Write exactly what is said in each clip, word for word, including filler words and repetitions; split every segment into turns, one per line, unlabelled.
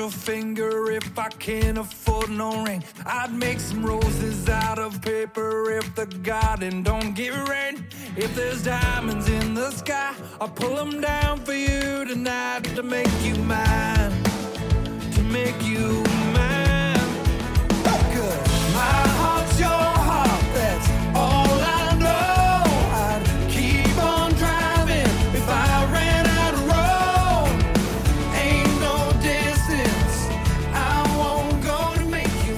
your finger if I can't afford no ring. I'd make some roses out of paper if the garden don't get rain. If there's diamonds in the sky, I'll pull them down for you tonight to make you mine, to make you mine. Good. My heart's your heart, that's all I know. I'd keep on driving if I ran out of road. Ain't no distance I won't go to make you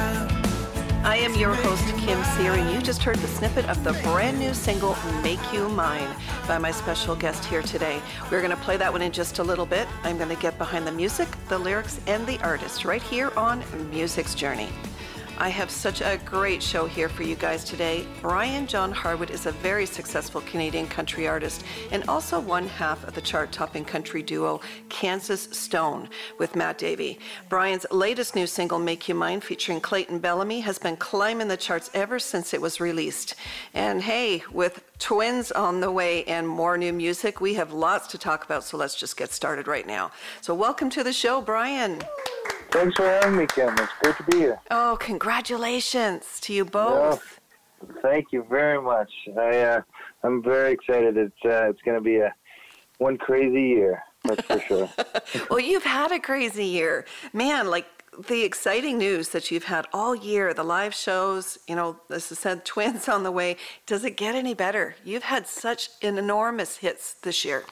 mine.
I am your host, Kim Sear, and you just heard the snippet of the brand new single, Make You Mine, by my special guest here today. We're going to play that one in just a little bit. I'm going to get behind the music, the lyrics, and the artist right here on Music's Journey. I have such a great show here for you guys today. Brian John Harwood is a very successful Canadian country artist and also one half of the chart-topping country duo Kansas Stone with Matt Davey. Brian's latest new single, Make You Mine, featuring Clayton Bellamy, has been climbing the charts ever since it was released. And hey, with twins on the way and more new music, we have lots to talk about, so let's just get started right now. So welcome to the show, Brian.
Thanks for having me, Kim. It's great to be here.
Oh, congratulations to you both.
Yeah, thank you very much. I, uh, I'm very excited. It's uh, it's going to be a one crazy year, that's for sure.
Well, you've had a crazy year. Man, like the exciting news that you've had all year, the live shows, you know, as I said, twins on the way. Does it get any better? You've had such an enormous hits this year.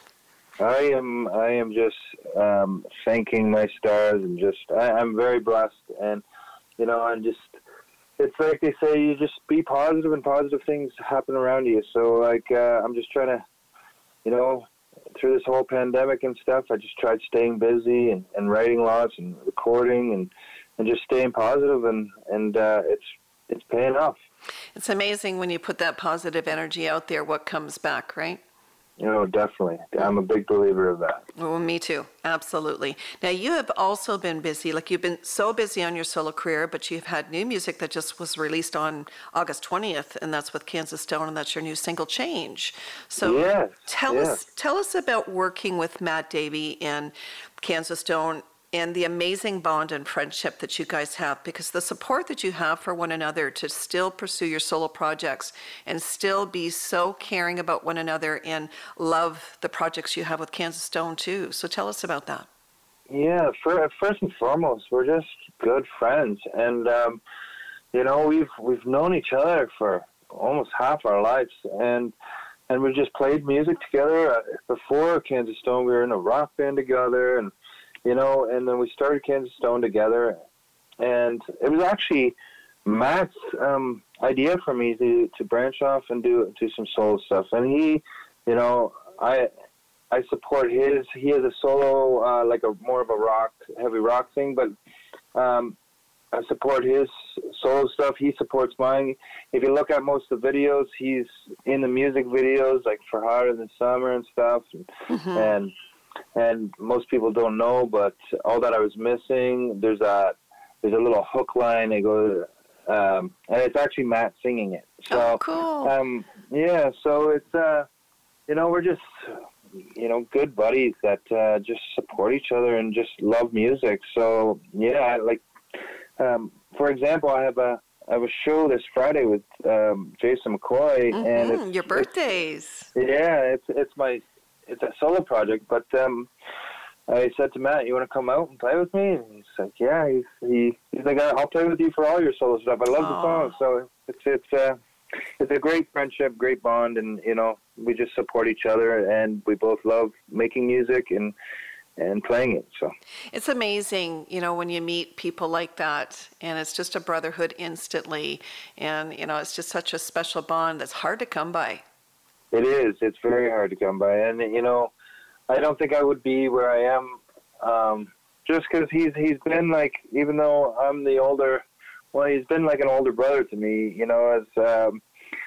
I am I am just um, thanking my stars and just I, I'm very blessed, and you know I'm just it's like they say, you just be positive and positive things happen around you. So like uh, I'm just trying to, you know, through this whole pandemic and stuff, I just tried staying busy and, and writing lots and recording and, and just staying positive, and and uh, it's it's paying off.
It's amazing when you put that positive energy out there, what comes back, right?
You know, definitely. I'm a big believer of that.
Well, me too. Absolutely. Now, you have also been busy. Like, you've been so busy on your solo career, but you've had new music that just was released on August twentieth, and that's with Kansas Stone, and that's your new single, Change. So
yes,
tell
yes.
us tell us about working with Matt Davey and Kansas Stone and the amazing bond and friendship that you guys have, because the support that you have for one another to still pursue your solo projects and still be so caring about one another and love the projects you have with Kansas Stone too. So tell us about that.
Yeah, for, first and foremost, we're just good friends, and um, you know we've we've known each other for almost half our lives, and and we just played music together. Uh, before Kansas Stone, we were in a rock band together, and you know, and then we started Kansas Stone together, and it was actually Matt's um, idea for me to, to branch off and do do some solo stuff. And he, you know, I I support his. He has a solo, uh, like a more of a rock, heavy rock thing, but um, I support his solo stuff. He supports mine. If you look at most of the videos, he's in the music videos, like for Hotter Than Summer and stuff, mm-hmm. and. And most people don't know, but All That I Was Missing, there's a there's a little hook line. They go, um, and it's actually Matt singing it. So,
oh, cool.
Um, yeah, so it's uh, you know, we're just you know good buddies that uh, just support each other and just love music. So yeah, like um, for example, I have a I have a show this Friday with um, Jason McCoy,
mm-hmm.
and it's,
your birthdays.
It's, yeah, it's it's my. It's a solo project, but um, I said to Matt, "You want to come out and play with me?" And he's like, "Yeah." He's he, he's like, "I'll play with you for all your solo stuff. I love
Aww.
the songs." So it's it's uh, it's a great friendship, great bond, and you know, we just support each other, and we both love making music and and playing it. So
it's amazing, you know, when you meet people like that, and it's just a brotherhood instantly, and you know, it's just such a special bond that's hard to come by.
It is. It's very hard to come by. And, you know, I don't think I would be where I am um, just because he's, he's been like, even though I'm the older, well, he's been like an older brother to me, you know, as um,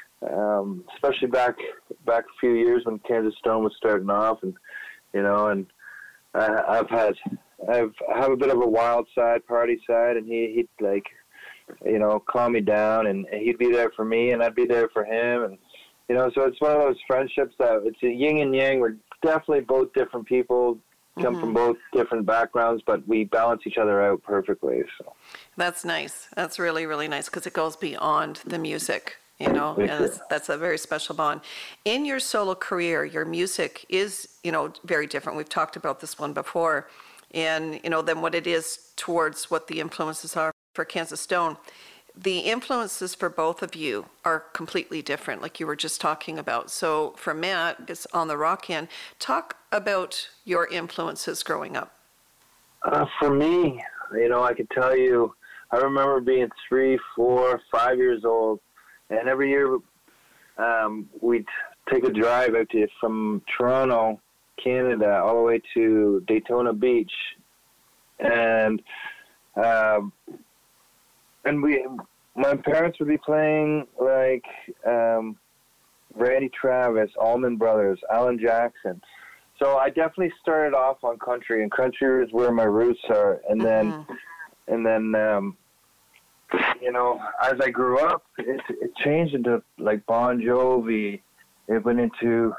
um, especially back back a few years when Kansas Stone was starting off. And, you know, and I, I've had, I've, I have a bit of a wild side, party side, and he, he'd like, you know, calm me down, and he'd be there for me, and I'd be there for him. And, you know, so it's one of those friendships that it's a yin and yang. We're definitely both different people, come
Mm-hmm.
from both different backgrounds, but we balance each other out perfectly. So
That's nice. That's really, really nice because it goes beyond the music, you know,
Thank
and
you.
it's, that's a very special bond. In your solo career, your music is, you know, very different. We've talked about this one before, and, you know, than what it is towards what the influences are for Kansas Stone. The influences for both of you are completely different, like you were just talking about. So for Matt, it's on the rock end. Talk about your influences growing up.
uh, for me, you know, I could tell you, I remember being three, four, five years old, and every year um, we'd take a drive out to from Toronto, Canada, all the way to Daytona Beach, and um, and we, my parents would be playing like um, Randy Travis, Allman Brothers, Alan Jackson. So I definitely started off on country, and country is where my roots are. And then,
Mhm.
and then, um, you know, as I grew up, it, it changed into like Bon Jovi. It went into,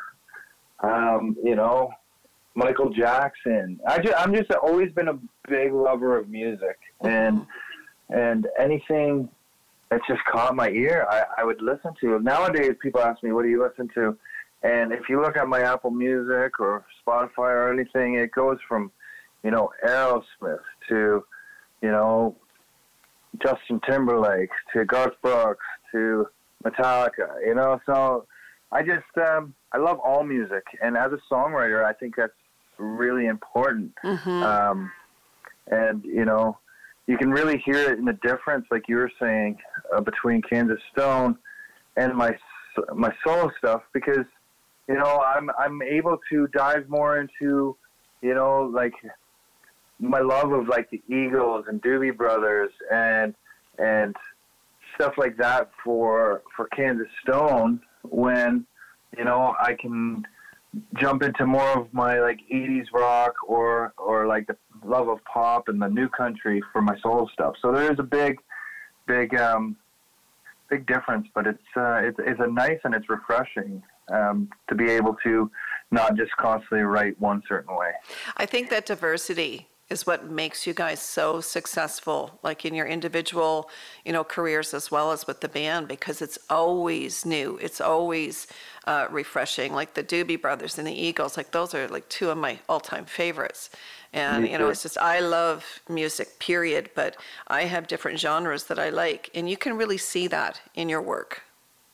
um, you know, Michael Jackson. I just, I'm just always been a big lover of music, and and anything that just caught my ear, I, I would listen to. Nowadays, people ask me, "What do you listen to?" And if you look at my Apple Music or Spotify or anything, it goes from, you know, Aerosmith to, you know, Justin Timberlake to Garth Brooks to Metallica. You know, so I just um, I love all music, and as a songwriter, I think that's really important.
Mhm.
Um, and you know, you can really hear it in the difference, like you were saying, uh, between Kansas Stone and my my solo stuff, because you know I'm I'm able to dive more into, you know, like my love of like the Eagles and Doobie Brothers and and stuff like that for for Kansas Stone, when you know I can jump into more of my like eighties rock or or like the love of pop and the new country for my solo stuff. So there is a big big um big difference, but it's uh it's, it's a nice and it's refreshing um to be able to not just constantly write one certain way.
I think that diversity is what makes you guys so successful, like in your individual, you know, careers as well as with the band, because it's always new. It's always uh, refreshing, like the Doobie Brothers and the Eagles. Like those are like two of my all-time favorites. And,
Me
you know,
too.
it's just, I love music, period, but I have different genres that I like. And you can really see that in your work.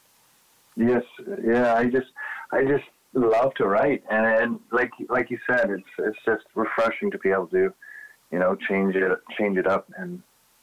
Yes, yeah, I just I just love to write, and, and like like you said, it's it's just refreshing to be able to, you know, change it change it up and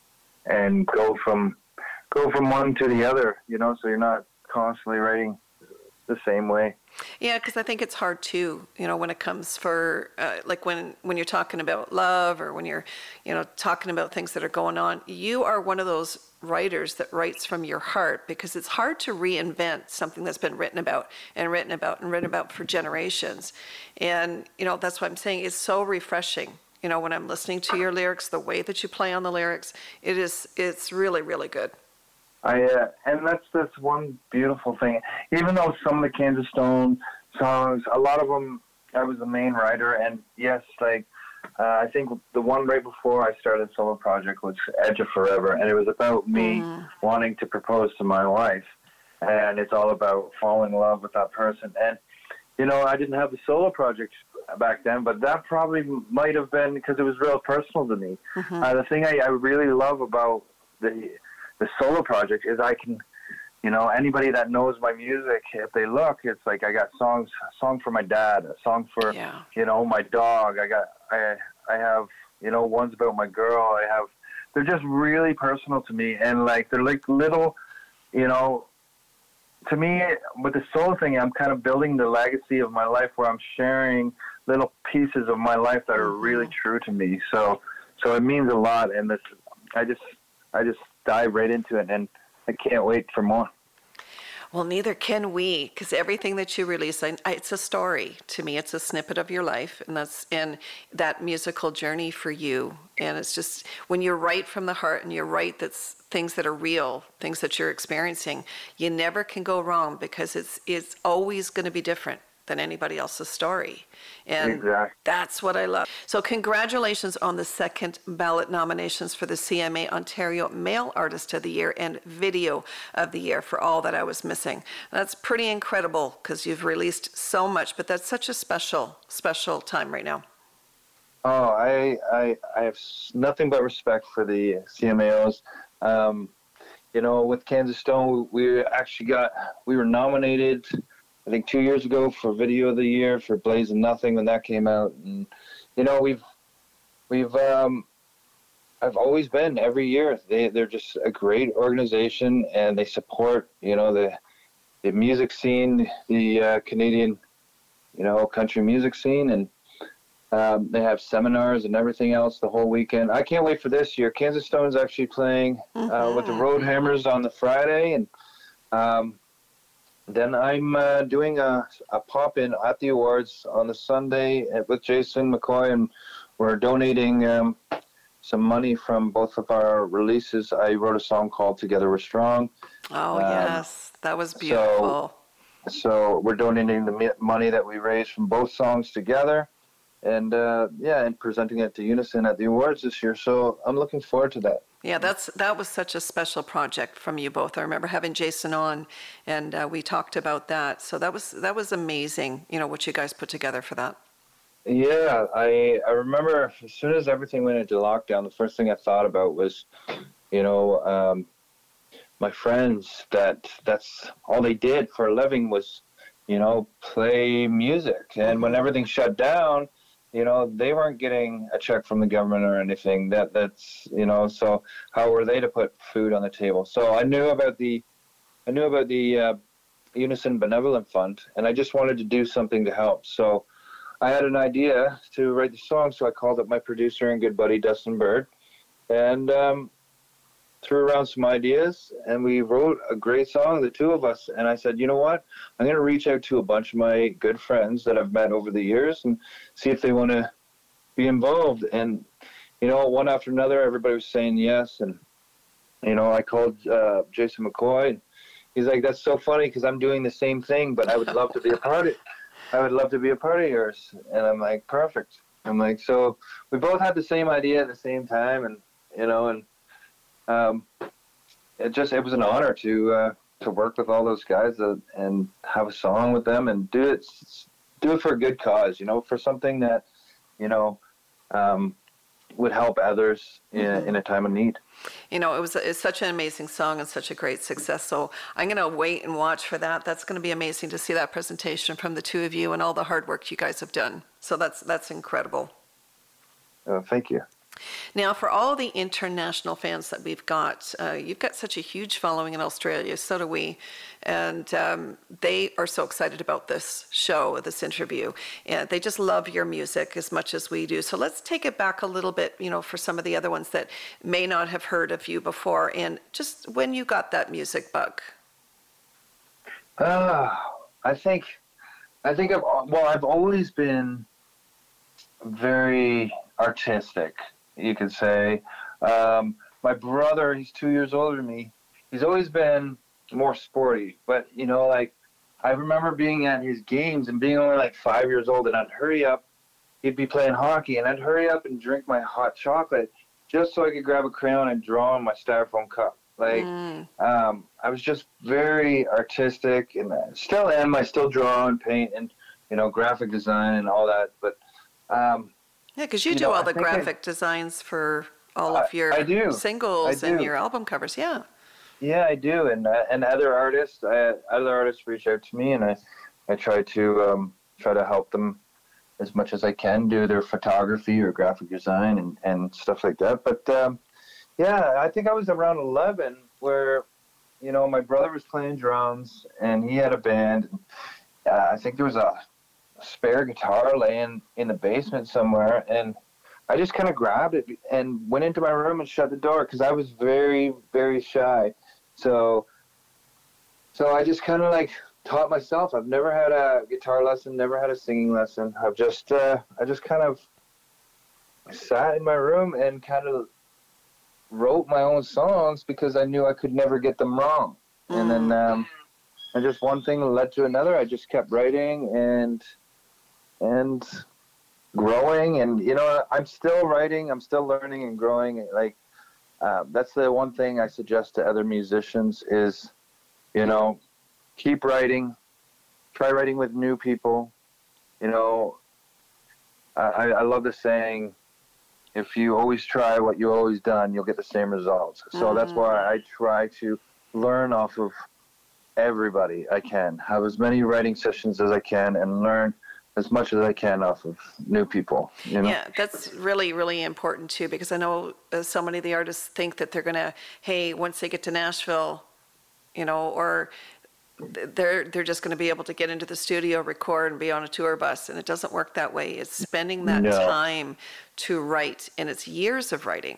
and go from go from one to the other, you know, so you're not constantly writing the same way.
Yeah, because I think it's hard too, you know, when it comes for, uh, like when, when you're talking about love or when you're, you know, talking about things that are going on, you are one of those writers that writes from your heart, because it's hard to reinvent something that's been written about and written about and written about for generations. And, you know, that's what I'm saying. It's so refreshing. You know, when I'm listening to your lyrics, the way that you play on the lyrics, it is, it's really, really good.
I uh, and that's that's one beautiful thing. Even though some of the Kansas Stone songs, a lot of them, I was the main writer, and yes, like uh, I think the one right before I started solo project was Edge of Forever, and it was about me
Mm.
wanting to propose to my wife, and it's all about falling in love with that person. And you know, I didn't have the solo project back then, but that probably might have been because it was real personal to me.
Mm-hmm.
Uh, the thing I, I really love about the the solo project is I can, you know, anybody that knows my music, if they look, it's like I got songs, a song for my dad, a song for,
Yeah.
you know, my dog. I got, I, I have, you know, ones about my girl. I have, they're just really personal to me, and like they're like little, you know, to me with the solo thing, I'm kind of building the legacy of my life where I'm sharing little pieces of my life that are
Mm-hmm.
really true to me. So, so it means a lot, and this, I just, I just dive right into it, and I can't wait for more.
Well, neither can we, because everything that you release, I, I, it's a story to me. It's a snippet of your life, and that's and that musical journey for you. And it's just when you write from the heart and you write that's things that are real, things that you're experiencing, you never can go wrong, because it's it's always going to be different. than anybody else's story. And
Exactly.
that's what I love. So congratulations on the second ballot nominations for the C M A Ontario Male Artist of the Year and Video of the Year for All That I Was Missing. That's pretty incredible because you've released so much, but that's such a special, special time right now.
Oh, I, I, I have nothing but respect for the C M A Os. Um, you know, with Kansas Stone, we actually got, we were nominated, I think two years ago for Video of the Year for Blazing Nothing when that came out. And, you know, we've, we've, um, I've always been every year. They, they're just a great organization and they support, you know, the, the music scene, the uh, Canadian, you know, country music scene. And um, they have seminars and everything else the whole weekend. I can't wait for this year. Kansas Stone is actually playing uh, mm-hmm. with the Roadhammers on the Friday. And, um, Then I'm uh, doing a, a pop-in at the awards on the Sunday with Jason McCoy, and we're donating um, some money from both of our releases. I wrote a song called Together We're Strong.
Oh, um, yes. That was
So,
beautiful.
so we're donating the money that we raised from both songs together, and, uh, yeah, and presenting it to Unison at the awards this year. So I'm looking forward to that.
Yeah, that's that was such a special project from you both. I remember having Jason on, and uh, we talked about that. So that was that was amazing. You know what you guys put together for that.
Yeah, I I remember as soon as everything went into lockdown, the first thing I thought about was, you know, um, my friends that that's all they did for a living was, you know, play music, and when everything shut down, you know, they weren't getting a check from the government or anything. That that's, you know, so how were they to put food on the table? So I knew about the, I knew about the uh, Unison Benevolent Fund, and I just wanted to do something to help. So I had an idea to write the song, so I called up my producer and good buddy Dustin Bird, and um, threw around some ideas, and we wrote a great song, the two of us. And I said, you know what? I'm going to reach out to a bunch of my good friends that I've met over the years and see if they want to be involved. And, you know, one after another, everybody was saying yes. And, you know, I called uh, Jason McCoy. And he's like, that's so funny because I'm doing the same thing, but I would love to be a part of it. I would love to be a part of yours. And I'm like, perfect. I'm like, so we both had the same idea at the same time. And, you know, and, Um, it just, it was an honor to, uh, to work with all those guys uh, and have a song with them and do it, do it for a good cause, you know, for something that, you know, um, would help others in, mm-hmm. in a time of need.
You know, it was it's such an amazing song and such a great success. So I'm going to wait and watch for that. That's going to be amazing to see that presentation from the two of you and all the hard work you guys have done. So that's, that's incredible.
Uh, thank you.
Now, for all the international fans that we've got, uh, you've got such a huge following in Australia, so do we, and um, they are so excited about this show, this interview, and they just love your music as much as we do. So let's take it back a little bit, you know, for some of the other ones that may not have heard of you before, and just when you got that music bug.
Uh, I think, I think, I've, well, I've always been very artistic, you could say. Um, my brother, he's two years older than me. He's always been more sporty. But, you know, like, I remember being at his games and being only like five years old, and I'd hurry up. He'd be playing hockey, and I'd hurry up and drink my hot chocolate just so I could grab a crayon and draw on my styrofoam cup. Like, mm. um, I was just very artistic, and I still am. I still draw and paint and, you know, graphic design and all that. But, um,
yeah, because you, you do know, all the graphic I, designs for all of your
I, I do.
singles
I do.
and your album covers, yeah.
Yeah, I do, and uh, and other artists, I, other artists reach out to me, and I, I try to um, try to help them as much as I can do their photography or graphic design and, and stuff like that. But um, yeah, I think I was around eleven where, you know, my brother was playing drums and he had a band. Uh, I think there was a spare guitar laying in the basement somewhere, and I just kind of grabbed it and went into my room and shut the door because I was very, very shy. So, so I just kind of like taught myself. I've never had a guitar lesson, never had a singing lesson. I've just, uh, I just kind of sat in my room and kind of wrote my own songs because I knew I could never get them wrong. Mm. And then, um, and just one thing led to another. I just kept writing and and growing, and you know, I'm still writing, I'm still learning and growing. Like uh, that's the one thing I suggest to other musicians is, you know, keep writing, try writing with new people. You know, I, I love the saying, if you always try what you've always done, you'll get the same results. So mm-hmm. that's why I try to learn off of everybody I can, have as many writing sessions as I can, and learn as much as I can off of new people. You know?
Yeah, that's really, really important too, because I know uh, so many of the artists think that they're going to, hey, once they get to Nashville, you know, or they're they're just going to be able to get into the studio, record, and be on a tour bus, and it doesn't work that way. It's spending that no. time to write, and it's years of writing.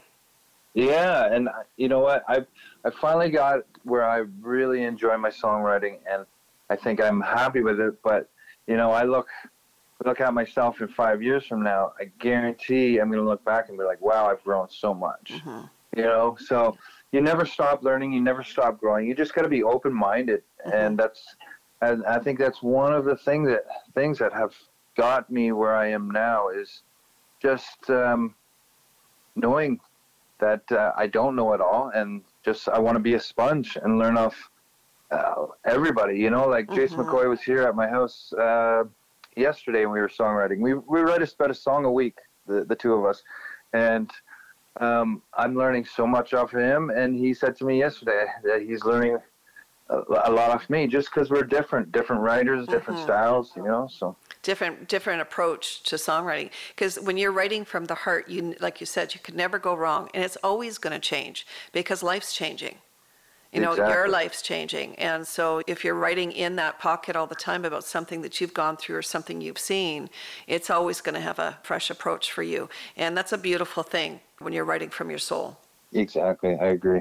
Yeah, and you know what? I I finally got where I really enjoy my songwriting, and I think I'm happy with it. But you know, I look look at myself in five years from now. I guarantee I'm going to look back and be like, "Wow, I've grown so much." Mm-hmm. You know, so. You never stop learning. You never stop growing. You just got to be open-minded, mm-hmm. and that's, and I think that's one of the things that things that have got me where I am now is just um, knowing that uh, I don't know it all, and just I want to be a sponge and learn off uh, everybody. You know, like mm-hmm. Jason McCoy was here at my house uh, yesterday, and we were songwriting. We we write about a song a week, the the two of us, and. Um, I'm learning so much off of him, and he said to me yesterday that he's learning a, a lot off me, just because we're different, different writers, different mm-hmm. styles, you know. So
different, different approach to songwriting. Because when you're writing from the heart, you, like you said, you could never go wrong, and it's always going to change because life's changing. You know, exactly. Your life's changing. And so if you're writing in that pocket all the time about something that you've gone through or something you've seen, it's always going to have a fresh approach for you. And that's a beautiful thing when you're writing from your soul.
Exactly. I agree.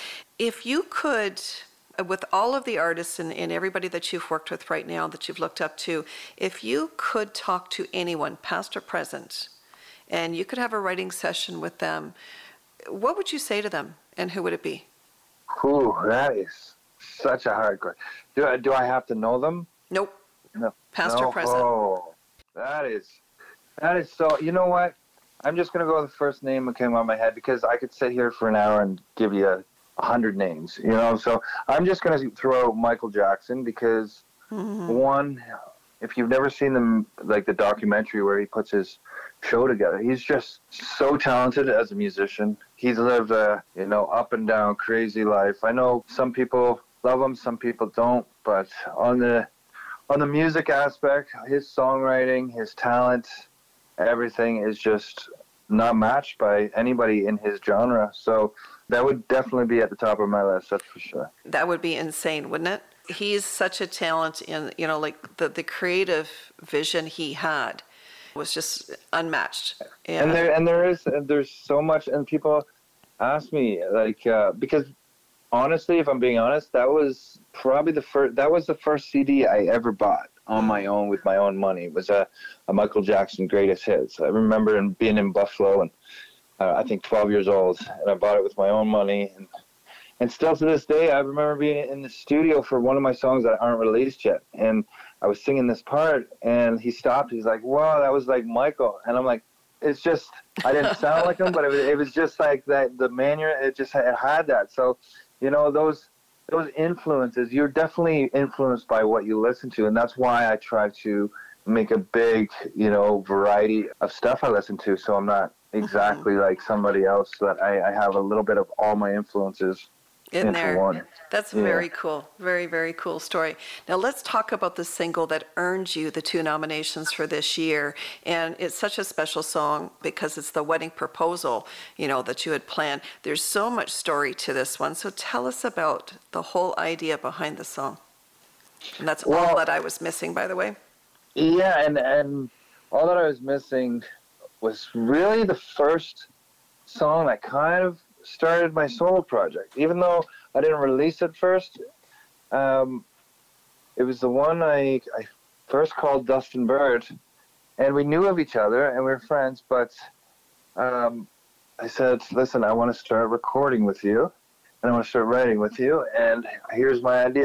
If you could, with all of the artists and, and everybody that you've worked with right now, that you've looked up to, if you could talk to anyone, past or present, and you could have a writing session with them, what would you say to them, and who would it be?
Ooh, that is such a hard question. Do I, do I have to know them?
Nope.
No.
Past
no.
or present.
Oh, that is, that is so, you know what? I'm just going to go with the first name that came out of my head, because I could sit here for an hour and give you a, a hundred names, you know? So I'm just going to throw out Michael Jackson, because mm-hmm. one, if you've never seen them, like the documentary where he puts his show together, he's just so talented as a musician. He's lived a, you know, up and down crazy life. I know some people love him, some people don't, but on the on the music aspect, his songwriting, his talent, everything is just not matched by anybody in his genre. So that would definitely be at the top of my list, that's for sure.
That would be insane, wouldn't it? He's such a talent in, you know, like the, the creative vision he had was just unmatched.
Yeah. And there and there is and there's so much, and people ask me like uh, because honestly, if I'm being honest, that was probably the first that was the first C D I ever bought on my own with my own money. It was a, a Michael Jackson Greatest Hits. I remember in, being in Buffalo, and uh, I think twelve years old, and I bought it with my own money, and and still to this day I remember being in the studio for one of my songs that aren't released yet, and I was singing this part, and he stopped. He's like, "Wow, that was like Michael," and I'm like, "It's just I didn't sound like him, but it was, it was just like that. The manner, it just it had that." So, you know, those those influences. You're definitely influenced by what you listen to, and that's why I try to make a big, you know, variety of stuff I listen to. So I'm not exactly mm-hmm. like somebody else. That I, I have a little bit of all my influences
in there.
One.
That's yeah. very cool. Very, very cool story. Now let's talk about the single that earned you the two nominations for this year. And it's such a special song because it's the wedding proposal, you know, that you had planned. There's so much story to this one. So tell us about the whole idea behind the song. And that's well, all that I was missing, by the way.
Yeah, and, and all that I was missing was really the first song that kind of started my solo project. Even though I didn't release it first, um, it was the one I, I first called Dustin Bird, and we knew of each other and we were friends, but um, I said, listen, I want to start recording with you, and I want to start writing with you, and here's my idea.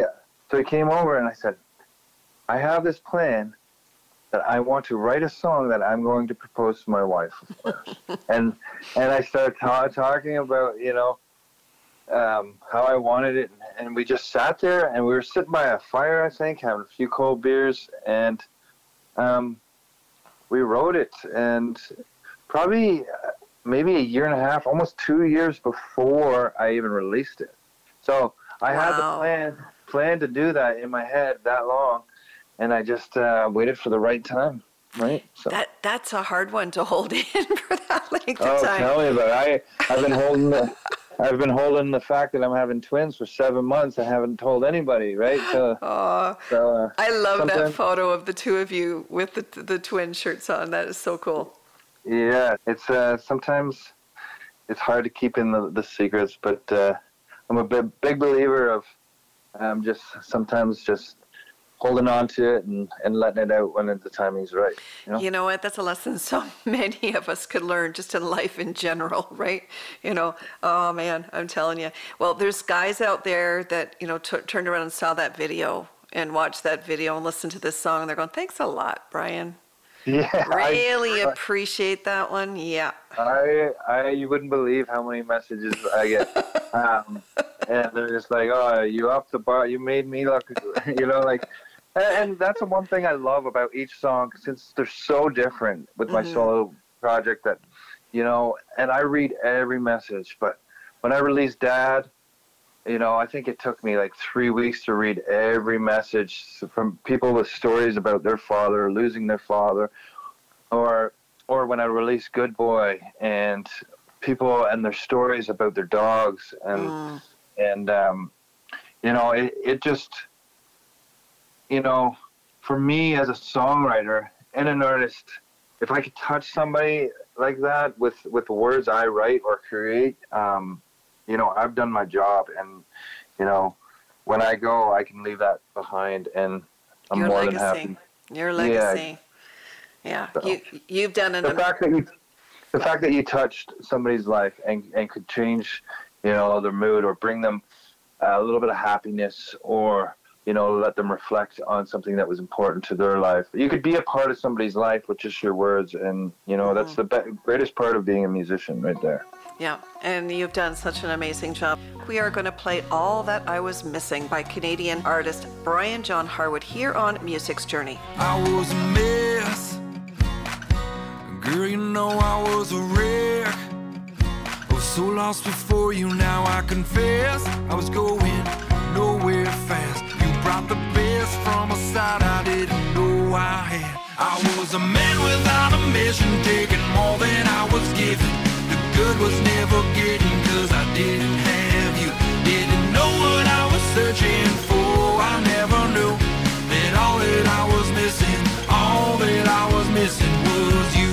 So he came over and I said, I have this plan that I want to write a song that I'm going to propose to my wife. and and I started ta- talking about, you know, um, how I wanted it. And we just sat there and we were sitting by a fire, I think, having a few cold beers. And um, we wrote it. And probably maybe a year and a half, almost two years before I even released it. So I wow. had the plan, plan to do that in my head that long. And I just uh, waited for the right time, right? So
that that's a hard one to hold in for that length of
oh,
time.
tell me about it. I I've been holding the I've been holding the fact that I'm having twins for seven months. I haven't told anybody, right? So,
oh,
so uh,
I love that photo of the two of you with the the twin shirts on. That is so cool.
Yeah, it's uh, sometimes it's hard to keep in the, the secrets, but uh, I'm a big big believer of um, just sometimes just holding on to it and, and letting it out when the timing's right. You know?
You know what? That's a lesson so many of us could learn just in life in general, right? You know, oh man, I'm telling you. Well, there's guys out there that, you know, t- turned around and saw that video and watched that video and listened to this song. And they're going, thanks a lot, Brian.
Yeah.
Really
I,
appreciate that one. Yeah.
I, I, you wouldn't believe how many messages I get. um, and they're just like, oh, you off the bar, you made me look, you know, like, and that's the one thing I love about each song, since they're so different with my mm-hmm. solo project that, you know, and I read every message. But when I released Dad, you know, I think it took me like three weeks to read every message from people with stories about their father, losing their father, or or when I released Good Boy, and people and their stories about their dogs. And, mm. and um, you know, it, it just... You know, for me as a songwriter and an artist, if I could touch somebody like that with, with the words I write or create, um, you know, I've done my job. And, you know, when I go, I can leave that behind, and I'm
Your
more
legacy.
than happy.
Your legacy. Yeah. yeah.
So,
you, you've done an...
The fact that you, the fact that you touched somebody's life and, and could change, you know, their mood or bring them a little bit of happiness, or... you know, let them reflect on something that was important to their life. You could be a part of somebody's life with just your words, and, you know, mm-hmm. that's the be- greatest part of being a musician right there.
Yeah, and you've done such an amazing job. We are going to play All That I Was Missing by Canadian artist Brian John Harwood here on Music's Journey.
I was a mess. Girl, you know I was a wreck. I was so lost before you, now I confess. I was going nowhere fast. Brought the best from a side I didn't know I had. I was a man without a mission, taking more than I was given. The good was never getting, cause I didn't have you. Didn't know what I was searching for. I never knew that all that I was missing, all that I was missing was you.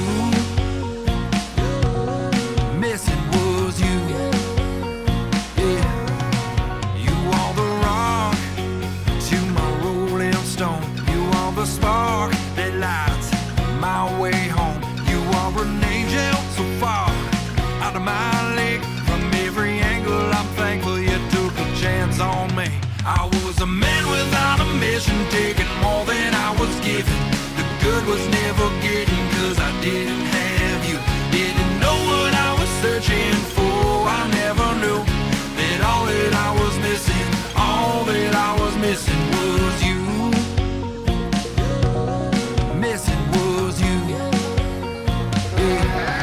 Missing was you. Yeah. You are the rock to my rolling stone. You are the spark that lights my way home. You are an angel so far out of my league. From every angle I'm thankful you took a chance on me. I was a man without a mission, taking more than I was given. The good was never getting, cause I didn't have you. Didn't know what I was searching for. I never knew that all that I was missing, all that I was missing was you. Missing was you. Yeah.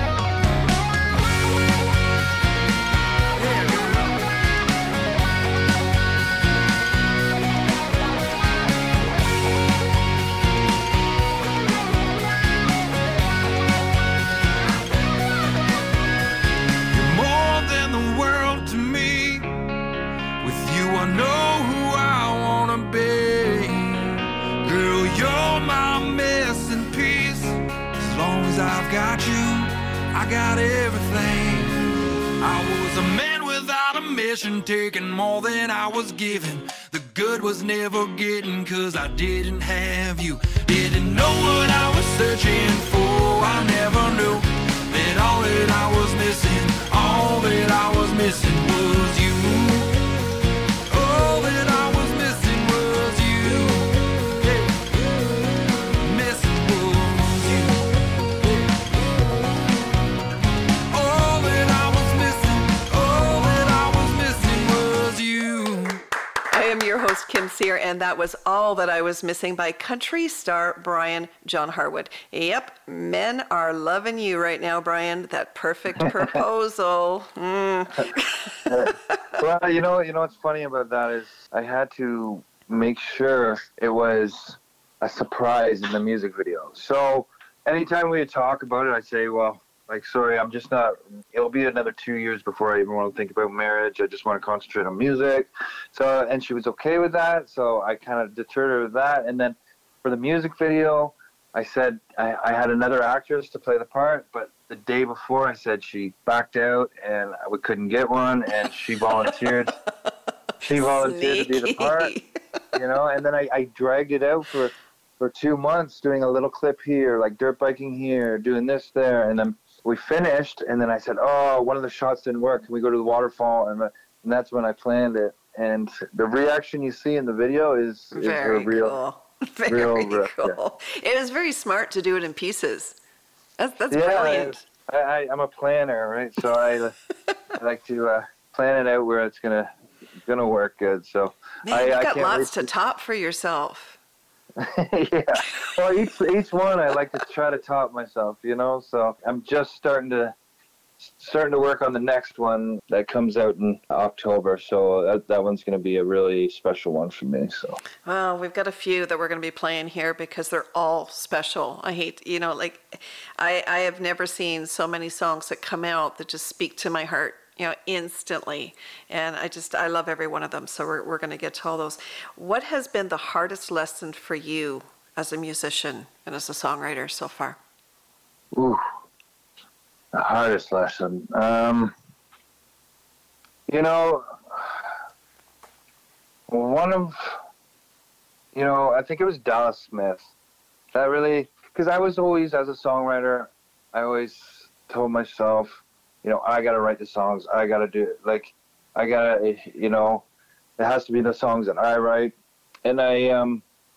You're more than the world to me. With you I know who I wanna be. Girl, you're my missing piece. As long as I've got you, I got everything. I was a man without a mission, taking more than I was given. The good was never getting, cause I didn't have you. Didn't know what I was searching for. I never knew that all that I was missing, all that I was missing was you. All that I was missing
am your host, Kim Sear, and that was All That I Was Missing by country star Brian John Harwood. Yep, men are loving you right now, Brian. That perfect proposal. Mm.
Well, you know, you know what's funny about that is I had to make sure it was a surprise in the music video. So anytime we talk about it, I say, well, like, sorry, I'm just not, it'll be another two years before I even want to think about marriage. I just want to concentrate on music. So, and she was okay with that. So I kind of deterred her with that. And then for the music video, I said I, I had another actress to play the part, but the day before I said she backed out and we couldn't get one, and she volunteered. She volunteered Sneaky. to be the part, you know, and then I, I dragged it out for, for two months doing a little clip here, like dirt biking here, doing this there, and then we finished, and then I said, oh, one of the shots didn't work. Can we go to the waterfall? And, and that's when I planned it. And the reaction you see in the video is, is
very
real.
Cool. Very
real,
cool. Yeah. It was very smart to do it in pieces. That's, that's
yeah,
brilliant.
I, I, I'm a planner, right? So I, I like to uh, plan it out where it's going to gonna work good. So
Man,
I,
you've
I
got
can't
lots to
to...
top for yourself.
Yeah. Well, each each one I like to try to top myself, you know. So I'm just starting to starting to work on the next one that comes out in October. So that that one's going to be a really special one for me. So.
Well, we've got a few that we're going to be playing here because they're all special. I hate, you know, like I I have never seen so many songs that come out that just speak to my heart, you know, instantly. And I just, I love every one of them. So we're, we're going to get to all those. What has been the hardest lesson for you as a musician and as a songwriter so far?
Ooh, the hardest lesson. Um, you know, one of, you know, I think it was Dallas Smith. That really, because I was always, as a songwriter, I always told myself, you know, I got to write the songs. I got to do it. Like, I got to, you know, it has to be the songs that I write. And I, um,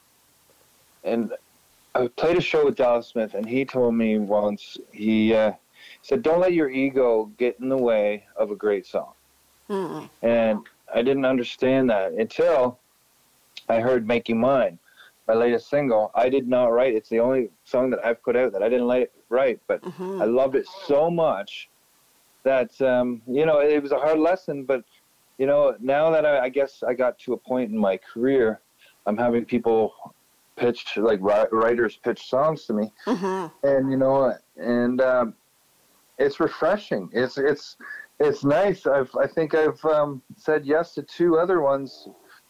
and I played a show with Dallas Smith, and he told me once, he uh, said, don't let your ego get in the way of a great song. Mm-hmm. And I didn't understand that until I heard Make You Mine, my latest single. I did not write. It's the only song that I've put out that I didn't let it write, but mm-hmm. I loved it so much that, um, you know, it was a hard lesson, but, you know, now that I, I guess I got to a point in my career, I'm having people pitch, like writers pitch songs to me. Mm-hmm. And, you know, and um, it's refreshing. It's, it's, it's nice. I've, I think I've um, said yes to two other ones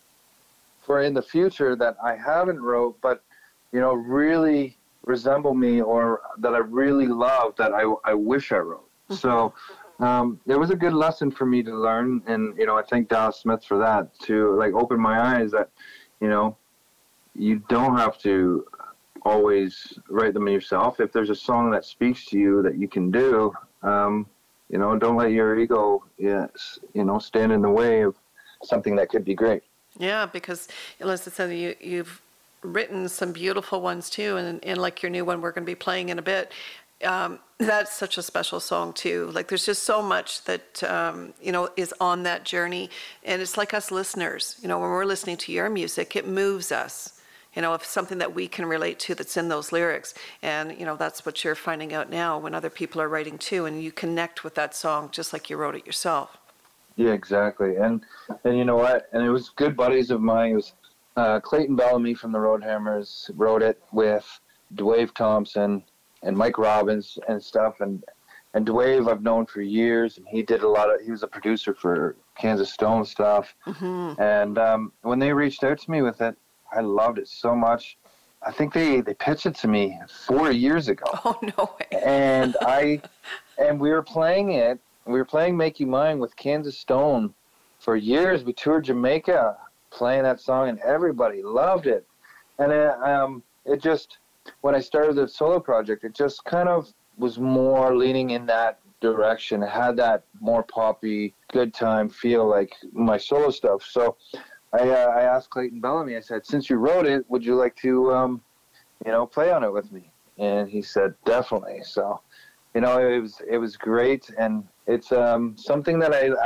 for in the future that I haven't wrote, but, you know, really resemble me or that I really love that I, I wish I wrote. Mm-hmm. So, Um, it was a good lesson for me to learn, and, you know, I thank Dallas Smith for that, to, like, open my eyes that, you know, you don't have to always write them yourself. If there's a song that speaks to you that you can do, um, you know, don't let your ego, yes, you know, stand in the way of something that could be great.
Yeah, because, as I said, you, you've written some beautiful ones, too, and, and like your new one we're going to be playing in a bit. Um, that's such a special song too. Like, there's just so much that, um, you know, is on that journey. And it's like us listeners, you know, when we're listening to your music, it moves us, you know, if something that we can relate to that's in those lyrics. And, you know, that's what you're finding out now when other people are writing too, and you connect with that song just like you wrote it yourself.
Yeah, exactly. And, and you know what? And it was good buddies of mine. It was uh, Clayton Bellamy from the Roadhammers wrote it with Dwayne Thompson and Mike Robbins and stuff, and and Dwayne I've known for years, and he did a lot of, he was a producer for Kansas Stone stuff, mm-hmm. and um, when they reached out to me with it, I loved it so much. I think they, they pitched it to me four years ago.
Oh, no way.
And I, and we were playing it, we were playing Make You Mine with Kansas Stone for years. We toured Jamaica playing that song, and everybody loved it, and it, um, it just, when I started the solo project, it just kind of was more leaning in that direction. It had that more poppy, good time feel like my solo stuff. So I, uh, I asked Clayton Bellamy, I said, since you wrote it, would you like to, um, you know, play on it with me? And he said, definitely. So, you know, it was, it was great. And it's um, something that I, I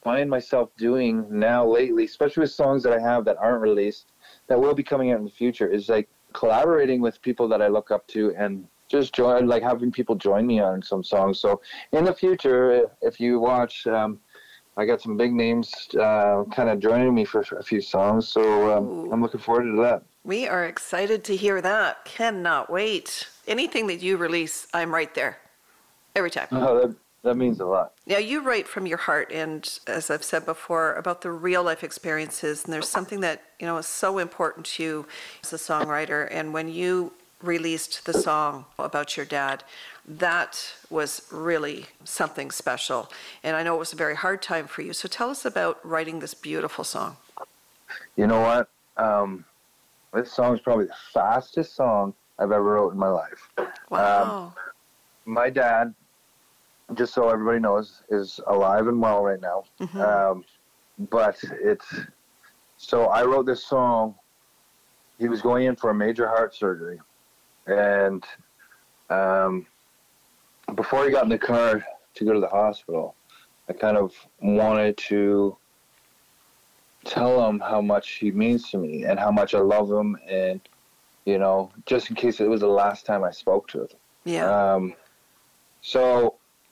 find myself doing now lately, especially with songs that I have that aren't released, that will be coming out in the future, is like collaborating with people that I look up to and just join, like having people join me on some songs. So in the future, if you watch, um, I got some big names uh, kind of joining me for a few songs. So um, I'm looking forward to that.
We are excited to hear that. Cannot wait. Anything that you release, I'm right there. Every time.
Oh, that, that means a lot.
Now, you write from your heart, and as I've said before, about the real life experiences, and there's something that, you know, is so important to you as a songwriter. And when you released the song about your dad, that was really something special. And I know it was a very hard time for you. So tell us about writing this beautiful song.
You know what? Um, this song is probably the fastest song I've ever wrote in my life.
Wow.
Um, my dad, just so everybody knows, is alive and well right now. Mm-hmm. Um, but it's, so I wrote this song. He was going in for a major heart surgery. And um, before he got in the car to go to the hospital, I kind of wanted to tell him how much he means to me and how much I love him, and, you know, just in case it was the last time I spoke to him.
Yeah.
Um, so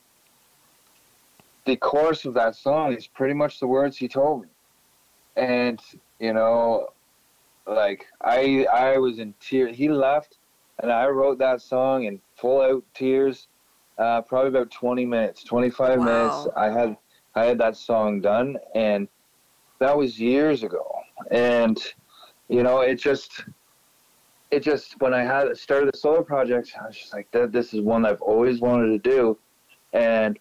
the chorus of that song is pretty much the words he told me. And, you know, like, I I was in tears. He left, and I wrote that song in full out tears, uh, probably about twenty minutes, twenty-five
Wow.
minutes. I had I had that song done, and that was years ago. And, you know, it just, it just, when I had started the solo project, I was just like, this is one I've always wanted to do. And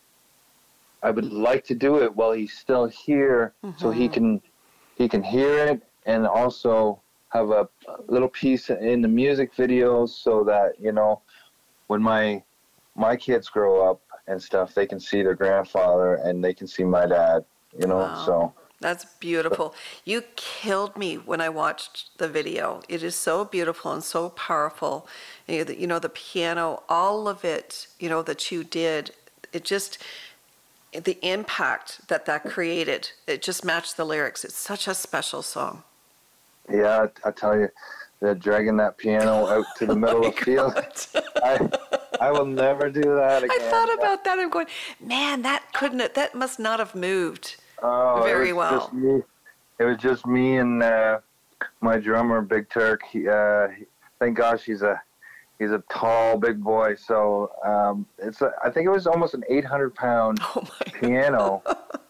I would like to do it while he's still here, mm-hmm. so he can, he can hear it, and also have a little piece in the music videos, so that, you know, when my, my kids grow up and stuff, they can see their grandfather and they can see my dad, you know,
wow.
so.
That's beautiful. You killed me when I watched the video. It is so beautiful and so powerful. You know, the piano, all of it, you know, that you did, it just, the impact that that created, it just matched the lyrics. It's such a special song.
Yeah, I, I tell you, that dragging that piano out to the middle of the field, I, I will never do that again.
I thought about that. I'm going, man, that couldn't have, that must not have moved.
Oh,
very
it
well.
Just me. It was just me and uh, my drummer, Big Turk. He, uh, he, thank gosh, he's a he's a tall, big boy. So um, it's a, I think it was almost an eight hundred pound
oh
piano,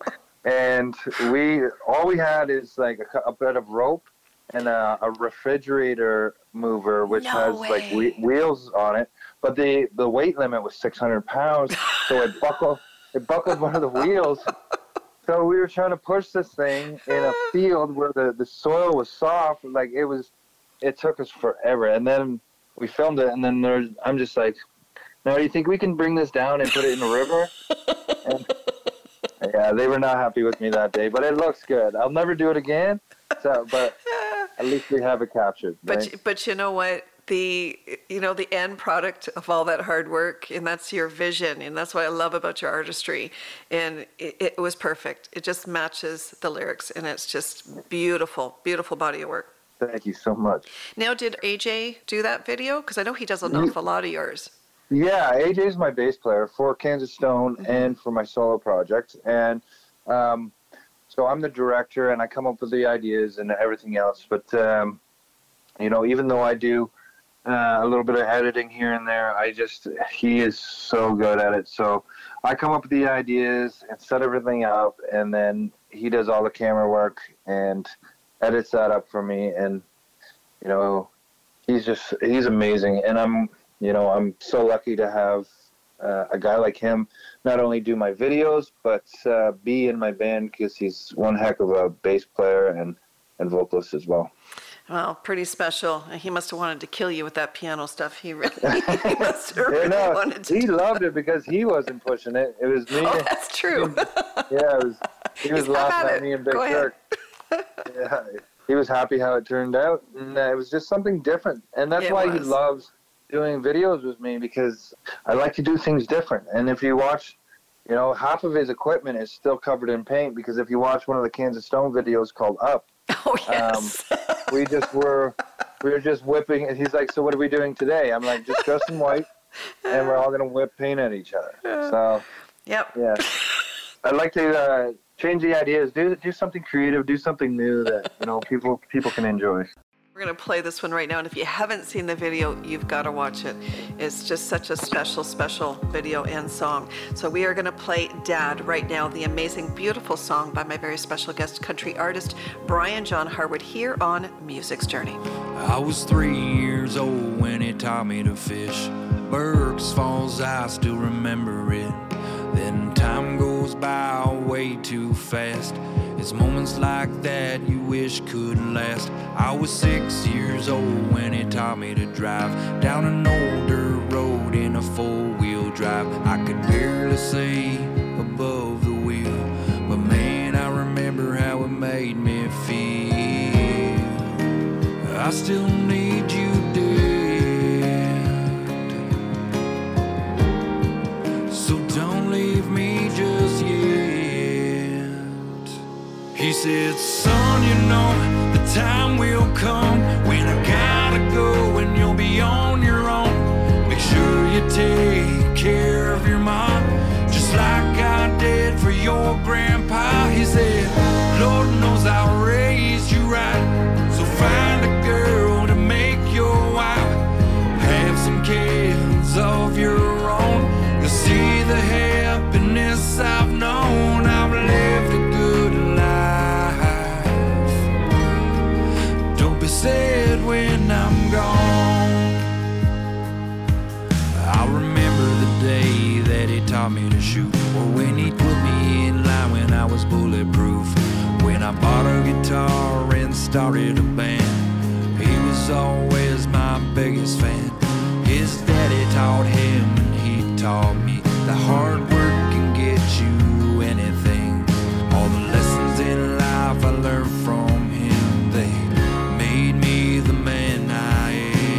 and we all we had is like a, a bit of rope and a, a refrigerator mover, which
no
has
way.
like we, wheels on it. But the the weight limit was six hundred pounds, so it buckled it buckled one of the wheels. So we were trying to push this thing in a field where the, the soil was soft. Like, it was, it took us forever. And then we filmed it, and then there's, I'm just like, now, do you think we can bring this down and put it in a river? And, yeah, they were not happy with me that day, but it looks good. I'll never do it again. So, but at least we have it captured. Right?
But but you know what? The you know the end product of all that hard work, and that's your vision, and that's what I love about your artistry. And it, it was perfect. It just matches the lyrics, and it's just beautiful, beautiful body of work.
Thank you so much.
Now, did A J do that video? Because I know he does an awful lot of yours.
Yeah, A J's my bass player for Kansas Stone mm-hmm. and for my solo project, and um, so I'm the director, and I come up with the ideas and everything else. But um, you know, even though I do Uh, a little bit of editing here and there, I just, he is so good at it. So I come up with the ideas and set everything up, and then he does all the camera work and edits that up for me. And, you know, he's just, he's amazing. And I'm, you know, I'm so lucky to have uh, a guy like him not only do my videos, but uh, be in my band, because he's one heck of a bass player and, and vocalist as well.
Well, pretty special. He must have wanted to kill you with that piano stuff. He really he must have really
no,
wanted to.
He loved it because he wasn't pushing it. It was me.
Oh, that's true.
Yeah, it was, he was
He's
laughing
at,
at me and Big
Go
Turk. Yeah, he was happy how it turned out. And uh, it was just something different. And that's
It
why
was.
he loves doing videos with me, because I like to do things different. And if you watch, You know, half of his equipment is still covered in paint because if you watch one of the Kansas Stone videos called Up,
oh yes,
um, we just were we were just whipping. And he's like, "So what are we doing today?" I'm like, "Just dress in white, and we're all gonna whip paint at each other." So,
yep,
yeah, I'd like to uh, change the ideas. Do do something creative. Do something new that you know people people can enjoy.
We're going to play this one right now, and if you haven't seen the video, you've got to watch it. It's just such a special, special video and song. So we are going to play Dad right now, the amazing, beautiful song by my very special guest, country artist Brian John Harwood, here on Music's Journey.
I was three years old when he taught me to fish. Berks Falls, I still remember it. Then time goes by way too fast. It's moments like that you wish could last. I was six years old when he taught me to drive down an older road in a four-wheel drive. I could barely see above the wheel, but man, I remember how it made me feel. I still need you, Dad, so don't leave me just yet. He said, son, you know, the time will come when I gotta go and you'll be on your own. Make sure you take care of your mom, just like I did for your grandpa. He said, Lord knows I raised you right, so find a girl to make your wife. Have some kids of your own. You'll see the happiness I've known. I've lived a good life. Don't be sad when I'm gone. I remember the day that he taught me to shoot, or when he put me in line when I was bulletproof. When I bought a guitar and started a band, he was always my biggest fan. His daddy taught him and he taught me that hard work can get you anything. All the lessons in life I learned from him, they made me the man I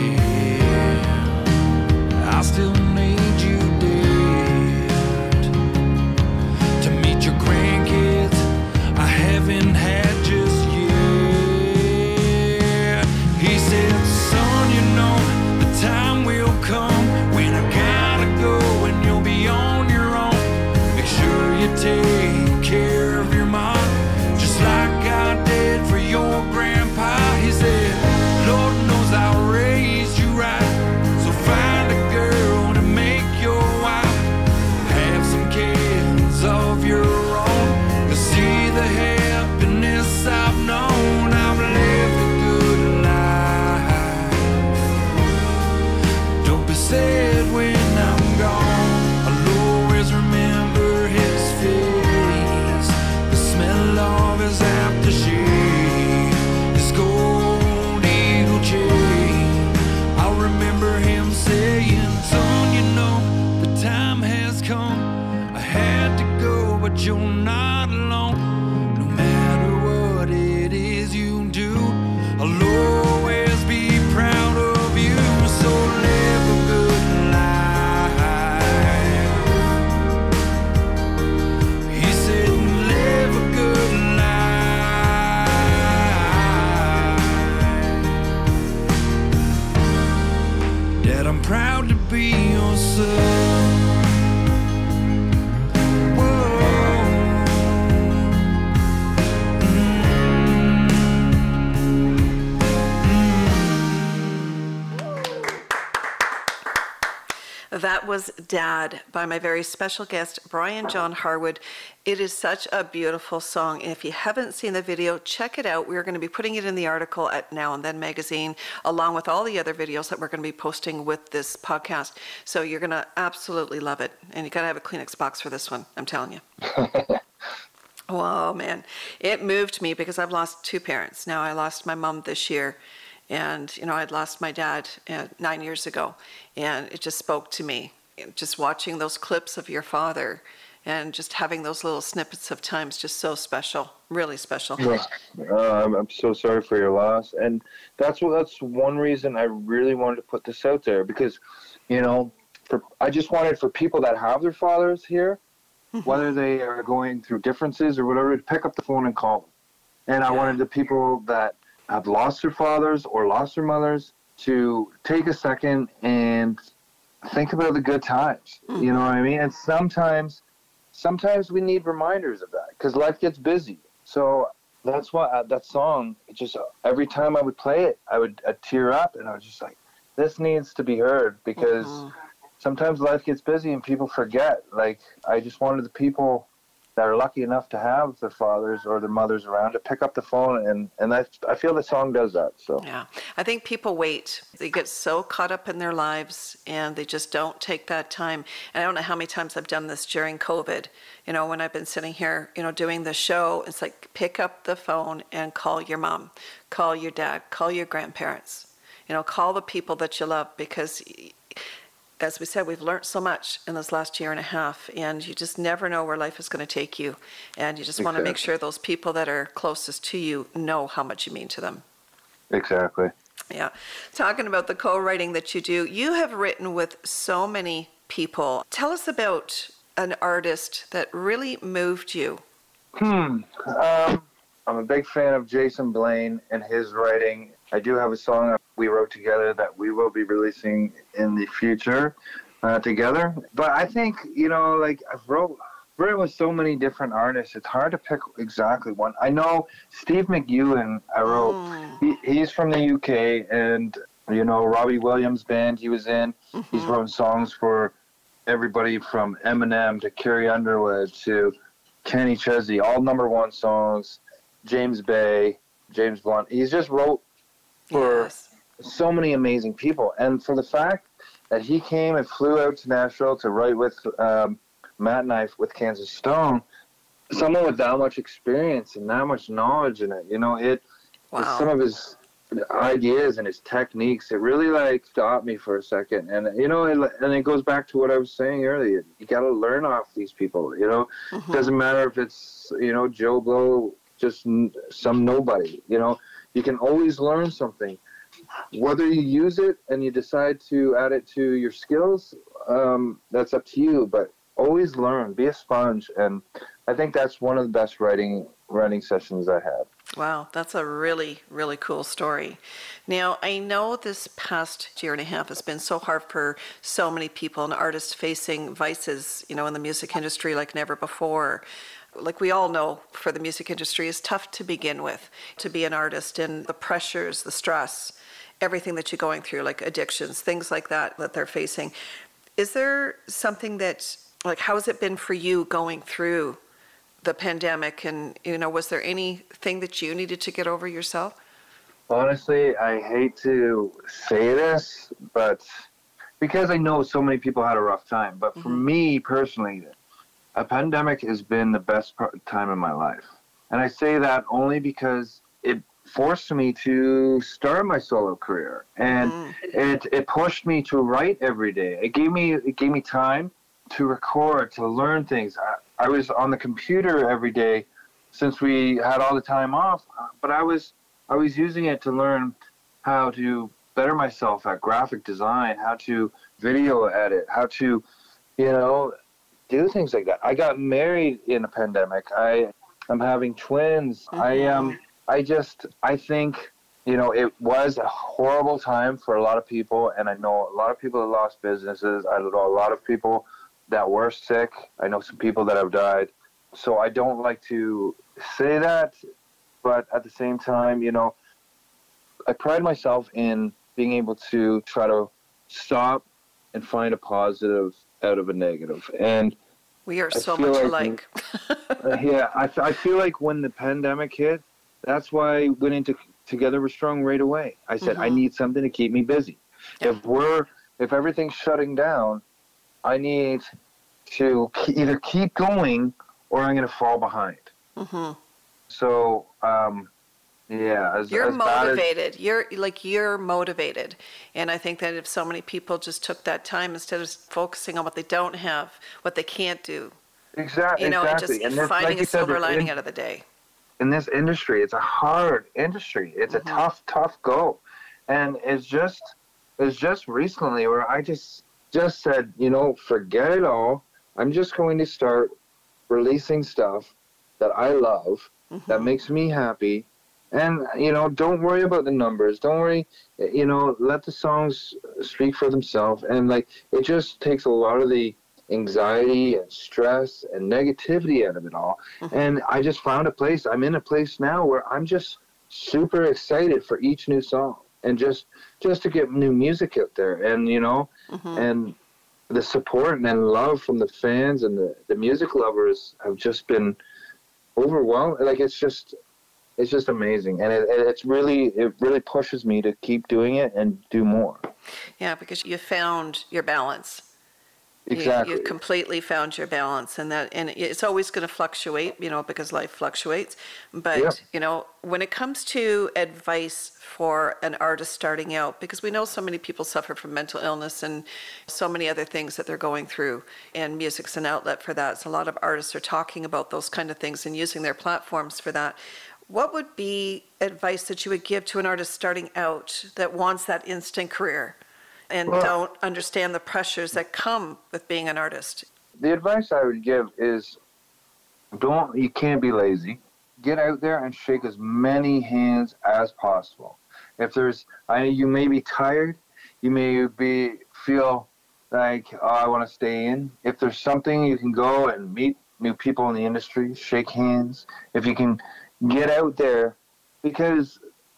am. I still need you, Dad, to meet your grandkids I haven't had just yet. He said, son, you know, the time will come when I gotta go and you'll be on your own. Make sure you take care of your mom, just like I did for your grandpa. He said, Lord knows I raised you right, so find a girl to make your wife. Have some kids of your own. You'll see the happiness I've known. I've lived a good life. Don't be sad when I'm gone. I'll always remember his face, the smell of his aftershave, his gold eagle chain. I remember him saying, son, you know, the time has come. I had to go, but you're not alone. No matter what it is you do, I'll always be proud of you. So live a good life. He said, live a good life. Dad, I'm proud to be your son.
That was Dad by my very special guest, Brian John Harwood. It is such a beautiful song. And if you haven't seen the video, check it out. We're going to be putting it in the article at Now and Then magazine, along with all the other videos that we're going to be posting with this podcast. So you're going to absolutely love it. And you got to have a Kleenex box for this one, I'm telling you. Oh, man. It moved me because I've lost two parents. Now, I lost my mom this year. And, you know, I'd lost my dad uh, nine years ago, and it just spoke to me. Just watching those clips of your father and just having those little snippets of time is just so special, really special.
Uh, I'm, I'm so sorry for your loss. And that's what, that's one reason I really wanted to put this out there, because, you know, for, I just wanted for people that have their fathers here mm-hmm. whether they are going through differences or whatever, to pick up the phone and call them. And I yeah. wanted the people that have lost their fathers or lost their mothers to take a second and think about the good times. Mm-hmm. You know what I mean? And sometimes, sometimes we need reminders of that because life gets busy. So that's why uh, that song, it just every time I would play it, I would I'd tear up, and I was just like, this needs to be heard because mm-hmm. sometimes life gets busy and people forget. Like, I just wanted the people that are lucky enough to have their fathers or their mothers around to pick up the phone, and, and I, I feel the song does that. So
yeah, I think people wait. They get so caught up in their lives and they just don't take that time. And I don't know how many times I've done this during COVID. You know, when I've been sitting here, you know, doing the show, it's like, pick up the phone and call your mom, call your dad, call your grandparents, you know, call the people that you love, because as we said, we've learned so much in this last year and a half, and you just never know where life is going to take you. And you just exactly. want to make sure those people that are closest to you know how much you mean to them.
Exactly.
Yeah. Talking about the co-writing that you do, you have written with so many people. Tell us about an artist that really moved you.
Hmm. Um, I'm a big fan of Jason Blaine and his writing. I do have a song we wrote together that we will be releasing in the future uh, together. But I think, you know, like I've wrote, written with so many different artists, it's hard to pick exactly one. I know Steve McEwen, I wrote, mm. he, he's from the U K, and, you know, Robbie Williams' band he was in. Mm-hmm. He's written songs for everybody from Eminem to Carrie Underwood to Kenny Chesney, all number one songs, James Bay, James Blunt. He's just wrote for yes. so many amazing people. And for the fact that he came and flew out to Nashville to write with um, Matt and I with Kansas Stone, someone with that much experience and that much knowledge in it, you know, it, wow. some of his ideas and his techniques, it really like stopped me for a second. And, you know, it, and it goes back to what I was saying earlier. You got to learn off these people, you know, mm-hmm. doesn't matter if it's, you know, Joe Blow, just some nobody, you know, you can always learn something. Whether you use it and you decide to add it to your skills, um, that's up to you. But always learn, be a sponge. And I think that's one of the best writing writing sessions I had.
Wow, that's a really, really cool story. Now, I know this past year and a half has been so hard for so many people and artists facing vices, you know, in the music industry like never before. Like we all know, for the music industry, is tough to begin with, to be an artist, and the pressures, the stress, everything that you're going through, like addictions, things like that, that they're facing. Is there something that, like, how has it been for you going through the pandemic? And, you know, was there anything that you needed to get over yourself?
Honestly, I hate to say this, but because I know so many people had a rough time, but for mm-hmm. me personally, a pandemic has been the best part, time in my life. And I say that only because it forced me to start my solo career. And mm. it, it pushed me to write every day. It gave me it gave me time to record, to learn things. I, I was on the computer every day since we had all the time off, but I was I was using it to learn how to better myself at graphic design, how to video edit, how to, you know, do things like that. I got married in a pandemic. I, I'm having twins. Mm-hmm. I um, I just, I think, you know, it was a horrible time for a lot of people, and I know a lot of people that lost businesses. I know a lot of people that were sick. I know some people that have died. So I don't like to say that, but at the same time, you know, I pride myself in being able to try to stop and find a positive out of a negative. And
we are so much
like, alike. yeah, I, I feel like when the pandemic hit, that's why I went into Together We're Strong right away. I said, mm-hmm. I need something to keep me busy. Yeah. If we're, if everything's shutting down, I need to either keep going or I'm going to fall behind. Mm-hmm. So, um, yeah, as,
you're
as
motivated.
As,
you're like you're motivated, and I think that if so many people just took that time instead of focusing on what they don't have, what they can't do,
exactly,
you know,
exactly.
and just
and
finding
like
a silver
said,
lining
in,
out of the day.
In this industry, it's a hard industry. It's mm-hmm. a tough, tough go, and it's just, it's just recently where I just, just said, you know, forget it all. I'm just going to start releasing stuff that I love,
Mm-hmm.
that makes me happy. And, you know, don't worry about the numbers. Don't worry, you know, let the songs speak for themselves. And, like, it just takes a lot of the anxiety and stress and negativity out of it all. Mm-hmm. And I just found a place. I'm in a place now where I'm just super excited for each new song and just just to get new music out there. And, you know, mm-hmm. and the support and love from the fans and the, the music lovers have just been overwhelming. Like, it's just... It's just amazing, and it, it's really it really pushes me to keep doing it and do more.
Yeah, because you found your balance.
Exactly.
You, you completely found your balance, and that and it's always going to fluctuate, you know, because life fluctuates. But
yep.
you know, when it comes to advice for an artist starting out, because we know so many people suffer from mental illness and so many other things that they're going through, and music's an outlet for that. So a lot of artists are talking about those kind of things and using their platforms for that. What would be advice that you would give to an artist starting out that wants that instant career and well, don't understand the pressures that come with being an artist?
The advice I would give is don't, you can't be lazy. Get out there and shake as many hands as possible. If there's, I you may be tired, you may be feel like, oh, I want to stay in. If there's something, you can go and meet new people in the industry, shake hands. If you can get out there, because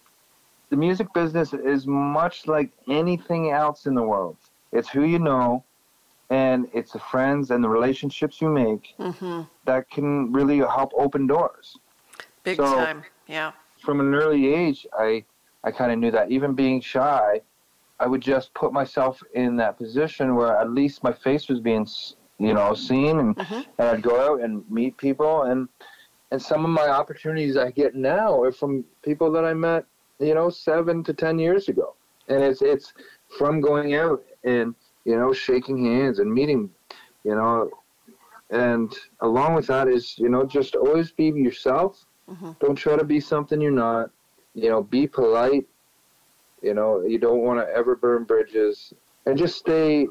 the music business is much like anything else in the world. It's who you know, and it's the friends and the relationships you make mm-hmm. that can really help open doors.
Big
so,
time, yeah.
From an early age, I, I kind of knew that. Even being shy, I would just put myself in that position where at least my face was being, you know, seen, and, mm-hmm. and I'd go out and meet people, and And some of my opportunities I get now are from people that I met, you know, seven to ten years ago. And it's it's from going out and, you know, shaking hands and meeting, you know. And along with that is, you know, just always be yourself. Mm-hmm. Don't try to be something you're not. You know, be polite. You know, you don't want to ever burn bridges. And just stay,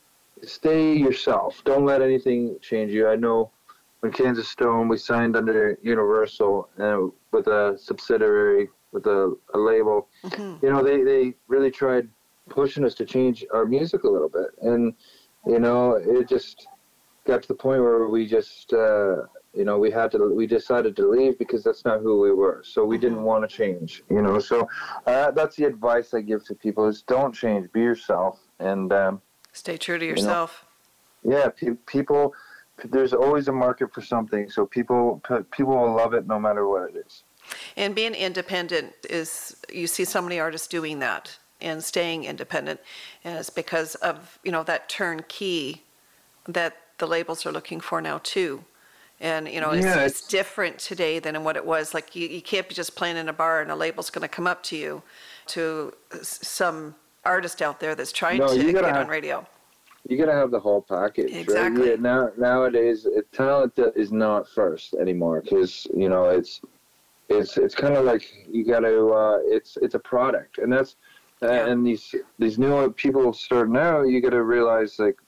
stay yourself. Don't let anything change you. I know when Kansas Stone, we signed under Universal uh, with a subsidiary, with a, a label. Mm-hmm. You know, they, they really tried pushing us to change our music a little bit. And, you know, it just got to the point where we just, uh, you know, we had to, we decided to leave because that's not who we were. So we mm-hmm. didn't want to change, you know. So uh, that's the advice I give to people is don't change, be yourself. And um,
stay true to yourself.
You know, yeah, pe- people... There's always a market for something, so people people will love it no matter what it is.
And being independent is, you see so many artists doing that and staying independent, and it's because of, you know, that turnkey that the labels are looking for now too. And, you know, it's, yeah, it's, it's different today than in what it was. Like, you, you can't be just playing in a bar and a label's going to come up to you, to some artist out there that's trying
no,
to get
have-
on radio.
You gotta have the whole package.
Exactly.
Right? Yeah, now nowadays, it, talent is not first anymore because you know it's it's it's kind of like you gotta. Uh, it's it's a product, and that's uh, yeah. and these these new people starting out. You gotta realize like,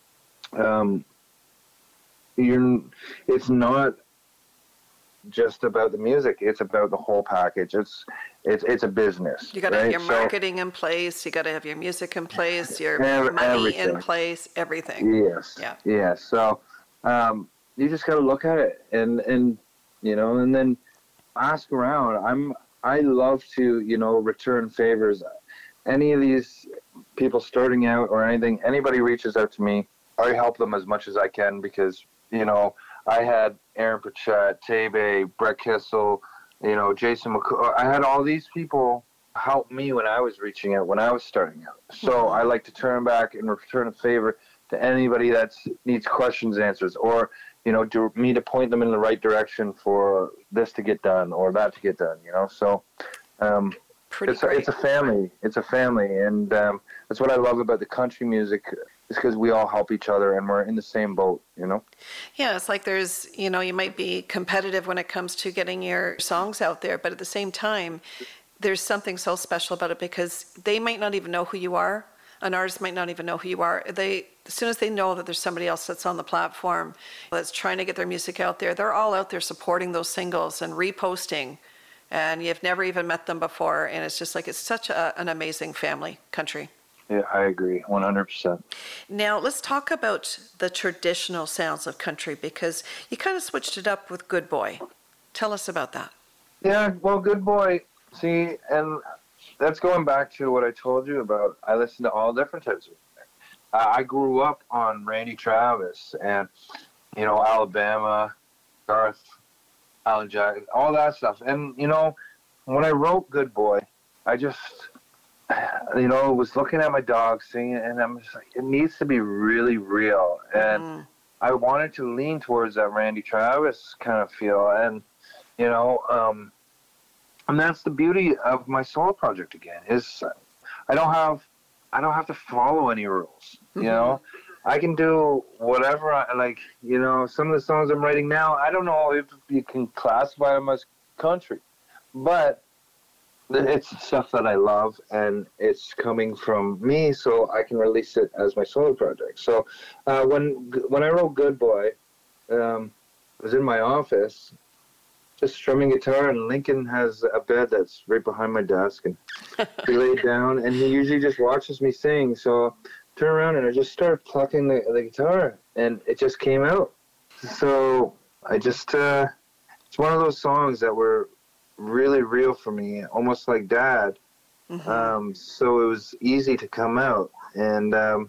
um, you're. It's not just about the music. It's about the whole package. It's it's it's a business.
You got to
right?
have your
so,
marketing in place. You got to have your music in place. Your
every,
money
everything.
in place. Everything.
Yes.
Yeah.
Yeah. So um, you just got to look at it and and you know and then ask around. I'm I love to you know return favors. Any of these people starting out or anything, anybody reaches out to me, I help them as much as I can because you know. I had Aaron Pritchett, Tebe, Brett Kissel, you know, Jason McCoy. I had all these people help me when I was reaching out, when I was starting out. So mm-hmm. I like to turn back and return a favor to anybody that needs questions answers or, you know, to me to point them in the right direction for this to get done or that to get done, you know. So um, it's, a, it's a family. It's a family. And um, that's what I love about the country music. It's because we all help each other and we're in the same boat, you know?
Yeah, it's like there's, you know, you might be competitive when it comes to getting your songs out there, but at the same time, there's something so special about it because they might not even know who you are an artist might not even know who you are. They, as soon as they know that there's somebody else that's on the platform that's trying to get their music out there, they're all out there supporting those singles and reposting. And you've never even met them before. And it's just like, it's such a, an amazing family, country.
Yeah, I agree, one hundred percent.
Now, let's talk about the traditional sounds of country, because you kind of switched it up with Good Boy. Tell us about that.
Yeah, well, Good Boy, see, and that's going back to what I told you about. I listen to all different types of music. Uh, I grew up on Randy Travis and, you know, Alabama, Garth, Alan Jackson, all that stuff. And, you know, when I wrote Good Boy, I just... you know, was looking at my dog singing, and I'm just like, it needs to be really real. And mm. I wanted to lean towards that Randy Travis kind of feel. And, you know, um, and that's the beauty of my solo project again, is I don't have, I don't have to follow any rules, you mm-hmm. know? I can do whatever I like, you know, some of the songs I'm writing now, I don't know if you can classify them as country, but it's stuff that I love, and it's coming from me, so I can release it as my solo project. So uh, when when I wrote Good Boy, um, I was in my office, just strumming guitar, and Lincoln has a bed that's right behind my desk, and he laid down, and he usually just watches me sing. So I turn around, and I just started plucking the, the guitar, and it just came out. So I just, uh, it's one of those songs that were really real for me, almost like Dad. Mm-hmm. Um, so it was easy to come out. And um,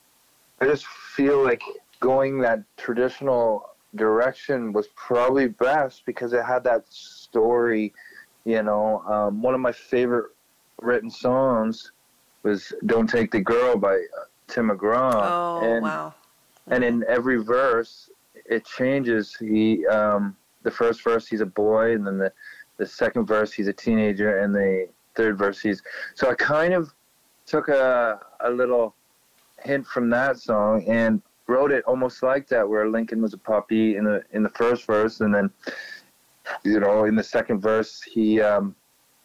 I just feel like going that traditional direction was probably best because it had that story, you know. Um, one of my favorite written songs was Don't Take the Girl by uh, Tim McGraw.
Oh,
and,
wow.
And in every verse, it changes. He, um, the first verse, he's a boy, and then the The second verse, he's a teenager, and the third verse, he's... So I kind of took a a little hint from that song and wrote it almost like that, where Lincoln was a puppy in the in the first verse, and then, you know, in the second verse, he, um,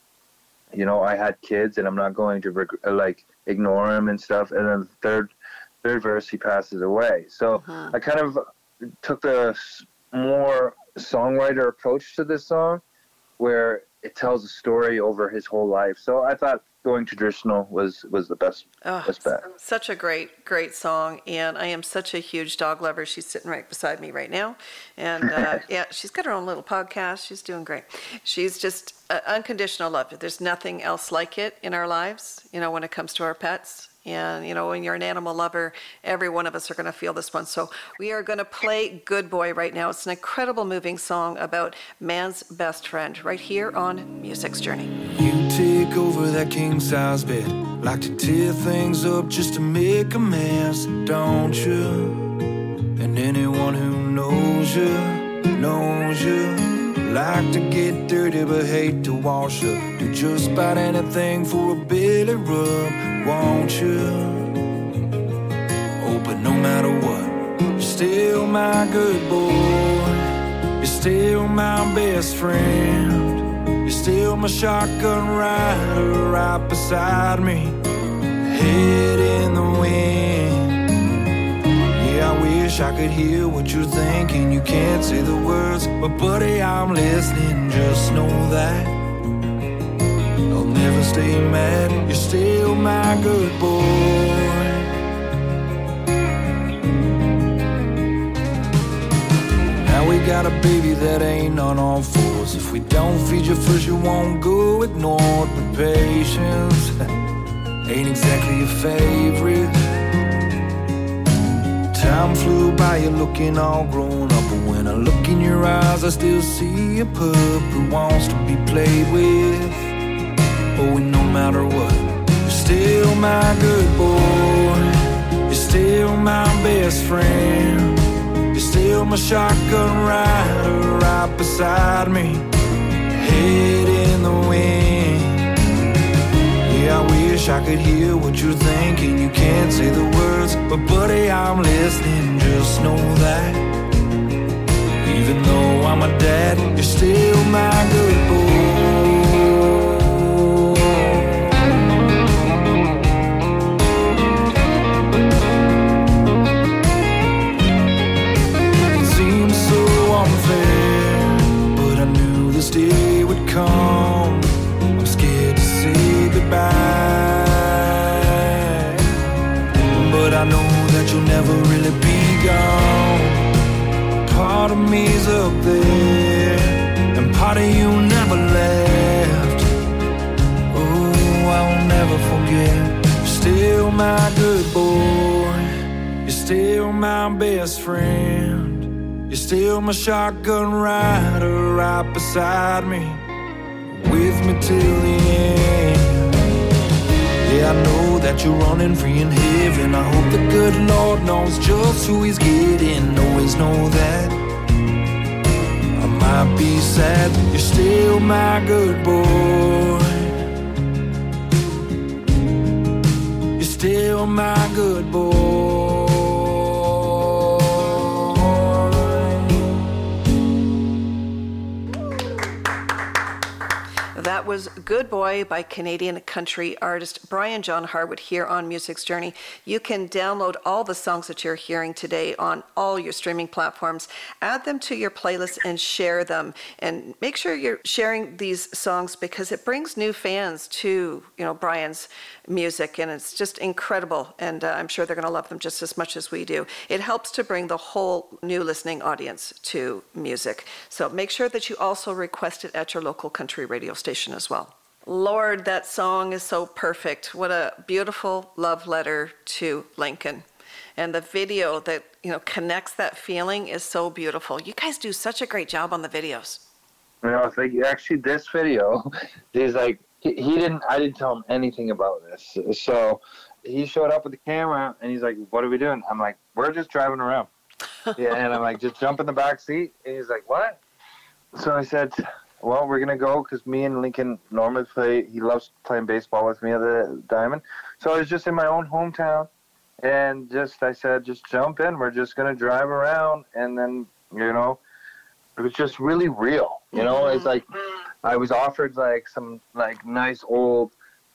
you know, I had kids, and I'm not going to reg- like ignore him and stuff. And then the third third verse, he passes away. So uh-huh. I kind of took the more songwriter approach to this song, where it tells a story over his whole life. So I thought going traditional was, was the best,
oh,
best bet.
Such a great, great song. And I am such a huge dog lover. She's sitting right beside me right now. And uh, yeah, she's got her own little podcast. She's doing great. She's just uh, unconditional love. There's nothing else like it in our lives, you know, when it comes to our pets. And, you know, when you're an animal lover, every one of us are going to feel this one. So we are going to play Good Boy right now. It's an incredible moving song about man's best friend right here on Music's Journey.
You take over that king-size bed, like to tear things up just to make a mess, don't you? And anyone who knows you, knows you, like to get dirty but hate to wash up. Do just about anything for a belly rub, won't you? Oh, but no matter what, you're still my good boy. You're still my best friend. You're still my shotgun rider right beside me, head in the wind. Yeah, I wish I could hear what you're thinking. You can't say the words, but buddy, I'm listening. Just know that I'll never stay mad. You're still my good boy. Now we got a baby that ain't on all fours. If we don't feed you first, you won't go ignored. But patience ain't exactly your favorite. Time flew by, you're looking all grown up. But when I look in your eyes, I still see a pup who wants to be played with. Oh, and no matter what, you're still my good boy. You're still my best friend. You're still my shotgun rider right beside me, head in the wind. Yeah, I wish I could hear what you're thinking. You can't say the words, but buddy, I'm listening. Just know that even though I'm a dad, you're still my good boy. I know that you'll never really be gone. Part of me's up there, and part of you never left. Oh, I will never forget. You're still my good boy. You're still my best friend. You're still my shotgun rider right beside me, with me till the end. Yeah, I know that you're running free in heaven. I hope the good Lord knows just who he's getting. Always know that I might be sad, you're still my good boy. You're still my good boy.
That was Good Boy by Canadian country artist Brian John Harwood here on Music's Journey. You can download all the songs that you're hearing today on all your streaming platforms, add them to your playlist and share them. And make sure you're sharing these songs because it brings new fans to, you know, Brian's music, and it's just incredible. And uh, I'm sure they're going to love them just as much as we do. It helps to bring the whole new listening audience to music. So make sure that you also request it at your local country radio station as well. Lord, that song is so perfect. What a beautiful love letter to Lincoln. And the video that, you know, connects that feeling is so beautiful. You guys do such a great job on the videos.
You know, it's like, actually, this video, he's like, he, he didn't, I didn't tell him anything about this. So he showed up with the camera and he's like, what are we doing? I'm like, we're just driving around. Yeah, and I'm like, just jump in the back seat. And he's like, what? So I said, well, we're going to go because me and Lincoln normally play. He loves playing baseball with me at the Diamond. So I was just in my own hometown. And just, I said, just jump in. We're just going to drive around. And then, you know, it was just really real. You know, it's like I was offered like some like nice old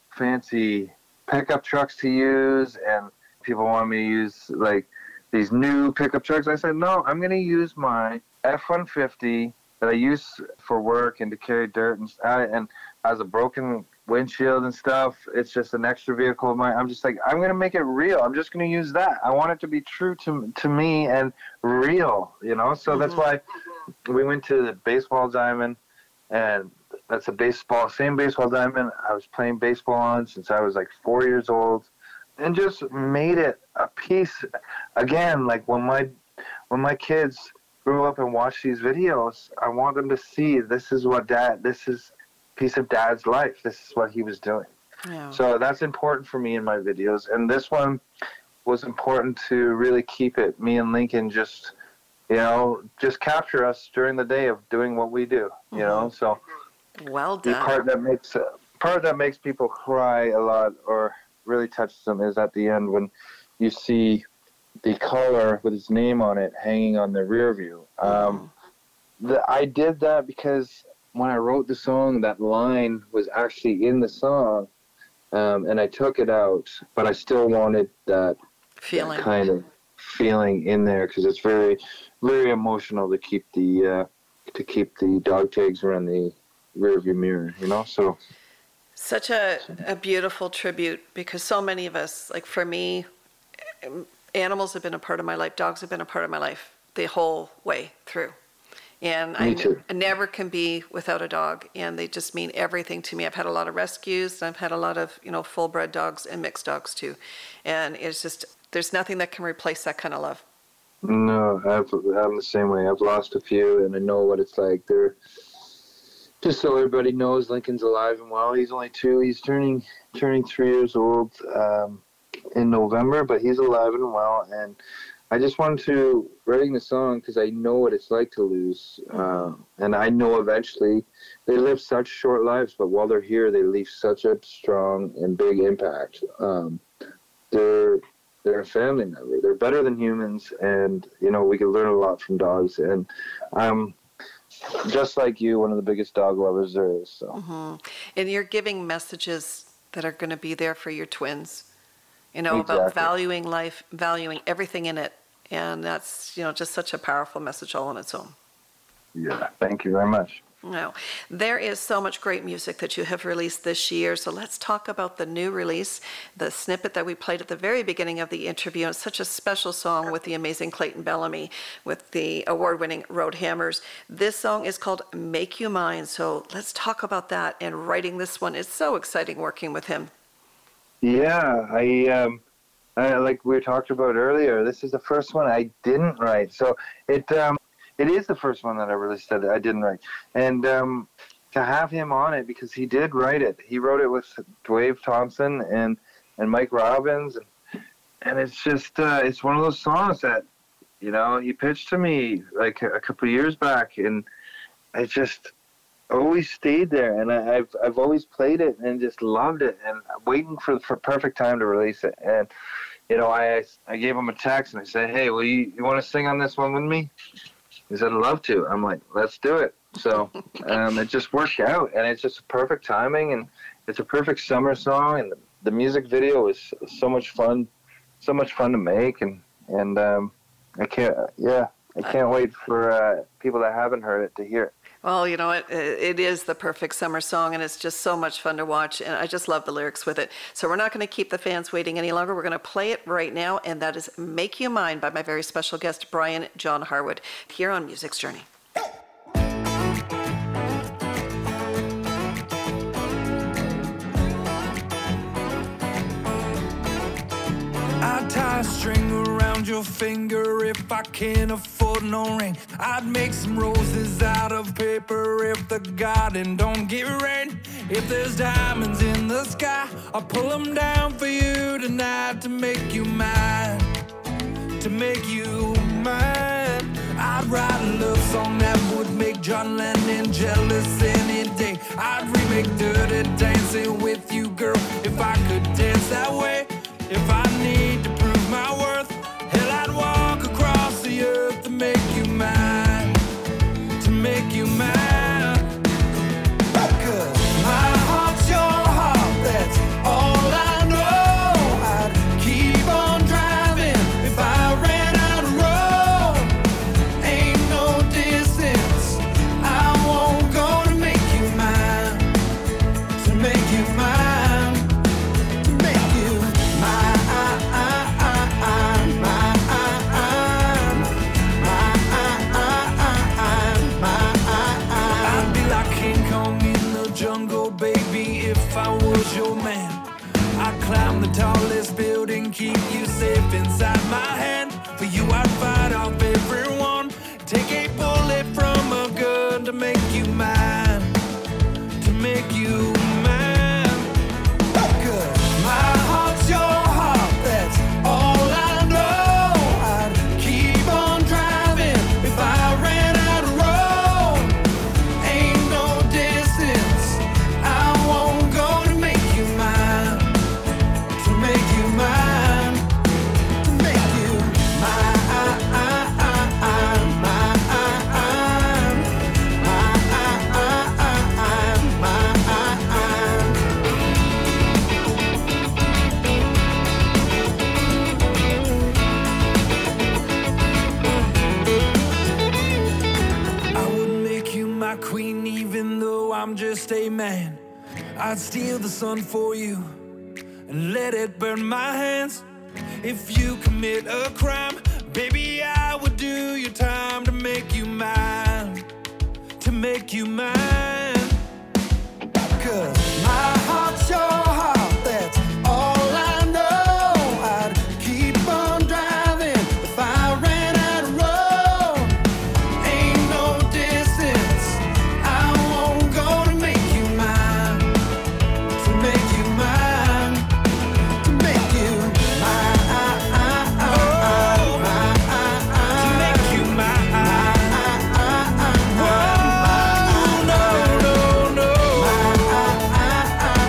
fancy pickup trucks to use. And people wanted me to use like these new pickup trucks. I said, no, I'm going to use my F one fifty that I use for work and to carry dirt and and has a broken windshield and stuff. It's just an extra vehicle of mine. I'm just like, I'm going to make it real. I'm just going to use that. I want it to be true to to me and real, you know? So mm-hmm. That's why we went to the baseball diamond, and that's a baseball, same baseball diamond I was playing baseball on since I was like four years old, and just made it a piece. Again, like when my when my kids grew up and watched these videos, I want them to see this is what dad, this is a piece of dad's life. This is what he was doing. Yeah. So that's important for me in my videos. And this one was important to really keep it, me and Lincoln just, you know, just capture us during the day of doing what we do, you mm-hmm. know? So
well done.
The part that makes, uh, part that makes people cry a lot or really touches them is at the end when you see the collar with his name on it hanging on the rear view. Um, the, I did that because when I wrote the song, that line was actually in the song, um, and I took it out, but I still wanted that,
feeling.
that kind of feeling in there because it's very, very emotional to keep the uh, to keep the dog tags around the rear view mirror, you know. So
such a, a beautiful tribute because so many of us, like for me, animals have been a part of my life. Dogs have been a part of my life the whole way through. And I, n- I never can be without a dog. And they just mean everything to me. I've had a lot of rescues. And I've had a lot of, you know, full-bred dogs and mixed dogs too. And it's just, there's nothing that can replace that kind of love.
No, I've, I'm the same way. I've lost a few and I know what it's like. They're, just so everybody knows, Lincoln's alive and well. He's only two. He's turning turning three years old. Um, in November, but he's alive and well, and I just wanted to writing the song because I know what it's like to lose, uh, and I know eventually they live such short lives, but while they're here, they leave such a strong and big impact. Um, they're they're a family member. They're better than humans, and you know we can learn a lot from dogs. And I'm just like you, one of the biggest dog lovers there is. So, mm-hmm.
And you're giving messages that are going to be there for your twins. You know,
exactly.
About valuing life, valuing everything in it. And that's, you know, just such a powerful message all on its own.
Yeah, thank you very much.
No, there is so much great music that you have released this year. So let's talk about the new release, the snippet that we played at the very beginning of the interview. It's such a special song with the amazing Clayton Bellamy, with the award-winning Road Hammers. This song is called Make You Mine. So let's talk about that. And writing this one is so exciting working with him.
Yeah, I um, I, like we talked about earlier. This is the first one I didn't write. So it. Um, It is the first one that I released that I didn't write. And um, to have him on it, because he did write it. He wrote it with Dwayne Thompson and, and Mike Robbins. And, and it's just, uh, it's one of those songs that, you know, he pitched to me like a, a couple of years back. And I just always stayed there. And I, I've I've always played it and just loved it. And I'm waiting for the perfect time to release it. And, you know, I, I gave him a text and I said, hey, well, you, you want to sing on this one with me? He said, I'd love to. I'm like, let's do it. So um, it just worked out, and it's just a perfect timing, and it's a perfect summer song, and the, the music video is so much fun, so much fun to make, and and um, I can't, yeah, I can't wait for uh, people that haven't heard it to hear it.
Well, you know, it, it is the perfect summer song, and it's just so much fun to watch, and I just love the lyrics with it. So we're not going to keep the fans waiting any longer. We're going to play it right now, and that is Make You Mine by my very special guest, Brian John Harwood, here on Music's Journey.
I'd tie a string around your finger if I can't afford no ring. I'd make some roses out of paper if the garden don't get rain. If there's diamonds in the sky, I'll pull them down for you tonight to make you mine, to make you mine. I'd write a love song that would make John Lennon jealous any day. I'd remake Dirty Dancing with you, girl, if I could dance that way. If I need to prove my worth, hell, I'd walk across the earth to make you mine, to make you mine. 'Cause my heart's your heart, that's all I know. I'd keep on driving if I ran out of road. Ain't no distance I won't go to make you mine, to make you mine. If I was your man, I'd climb the tallest building, keep you safe inside my hand. For you I'd fight off everyone, take a bullet from a gun to make you mine, to make you mine. 'Cause my heart's your heart, that's all I know. I'd keep on driving if I ran out of road. Ain't no distance I won't go to make you mine, to make you mine, to make you mine, mine, I would make you my queen even though I'm just a man. I'd steal the sun for you and let it burn my hands. If you commit a crime, baby, I would do your time to make you mine, to make you mine. 'Cause my heart's your heart, that's all I know. I'd keep on driving if I ran out of road. Ain't no distance I won't go to make you mine, to make you mine, to make you mine, to make you mine. Whoa, no, no, no.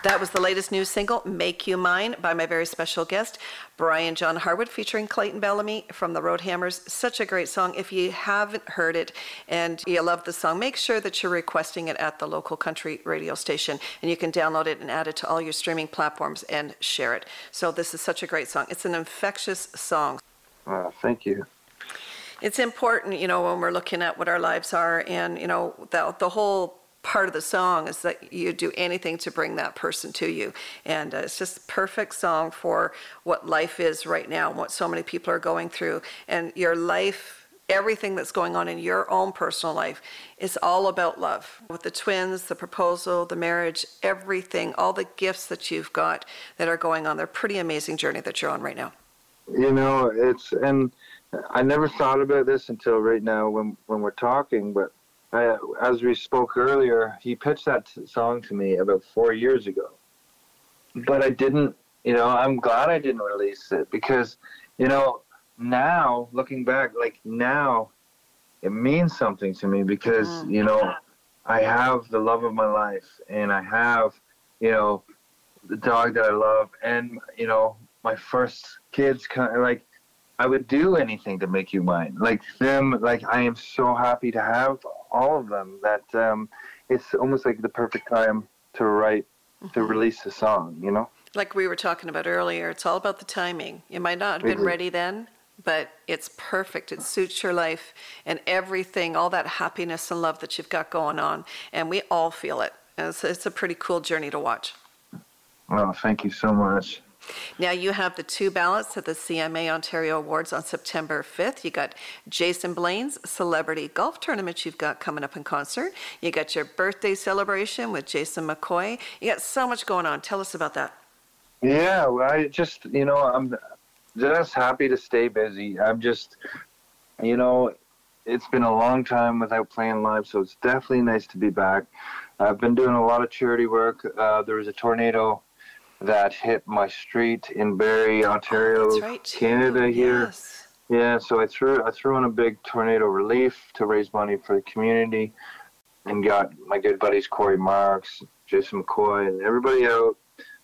That was the latest new single, Make You Mine, by my very special guest, Brian John Harwood, featuring Clayton Bellamy from the Roadhammers. Such a great song. If you haven't heard it and you love the song, make sure that you're requesting it at the local country radio station, and you can download it and add it to all your streaming platforms and share it. So this is such a great song. It's an infectious song.
Uh, thank you.
It's important, you know, when we're looking at what our lives are, and, you know, the, the whole part of the song is that you do anything to bring that person to you. And uh, it's just a perfect song for what life is right now and what so many people are going through. And your life, everything that's going on in your own personal life is all about love. With the twins, the proposal, the marriage, everything, all the gifts that you've got that are going on. They're a pretty amazing journey that you're on right now.
You know, it's, and I never thought about this until right now when, when we're talking, but I, as we spoke earlier, he pitched that song to me about four years ago. But I didn't, you know, I'm glad I didn't release it because, you know, now, looking back, like now, it means something to me because, mm. you know, I have the love of my life and I have, you know, the dog that I love and, you know, my first kids, kind of like, I would do anything to make you mine. Like them, like I am so happy to have all of them that um, it's almost like the perfect time to write, mm-hmm. to release a song, you know?
Like we were talking about earlier, it's all about the timing. You might not have been
Exactly.
ready then, but it's perfect. It suits your life and everything, all that happiness and love that you've got going on. And we all feel it. And it's, it's a pretty cool journey to watch.
Well, thank you so much.
Now you have the two ballots at the C M A Ontario Awards on September fifth. You got Jason Blaine's Celebrity Golf Tournament you've got coming up in concert. You got your birthday celebration with Jason McCoy. You got so much going on. Tell us about that.
Yeah, well, I just, you know, I'm just happy to stay busy. I'm just, you know, it's been a long time without playing live, so it's definitely nice to be back. I've been doing a lot of charity work. Uh, there was a tornado that hit my street in Barrie, Ontario,
oh, right,
Canada here.
Yes.
Yeah, so I threw I threw in a big tornado relief to raise money for the community and got my good buddies Corey Marks, Jason McCoy, and everybody out.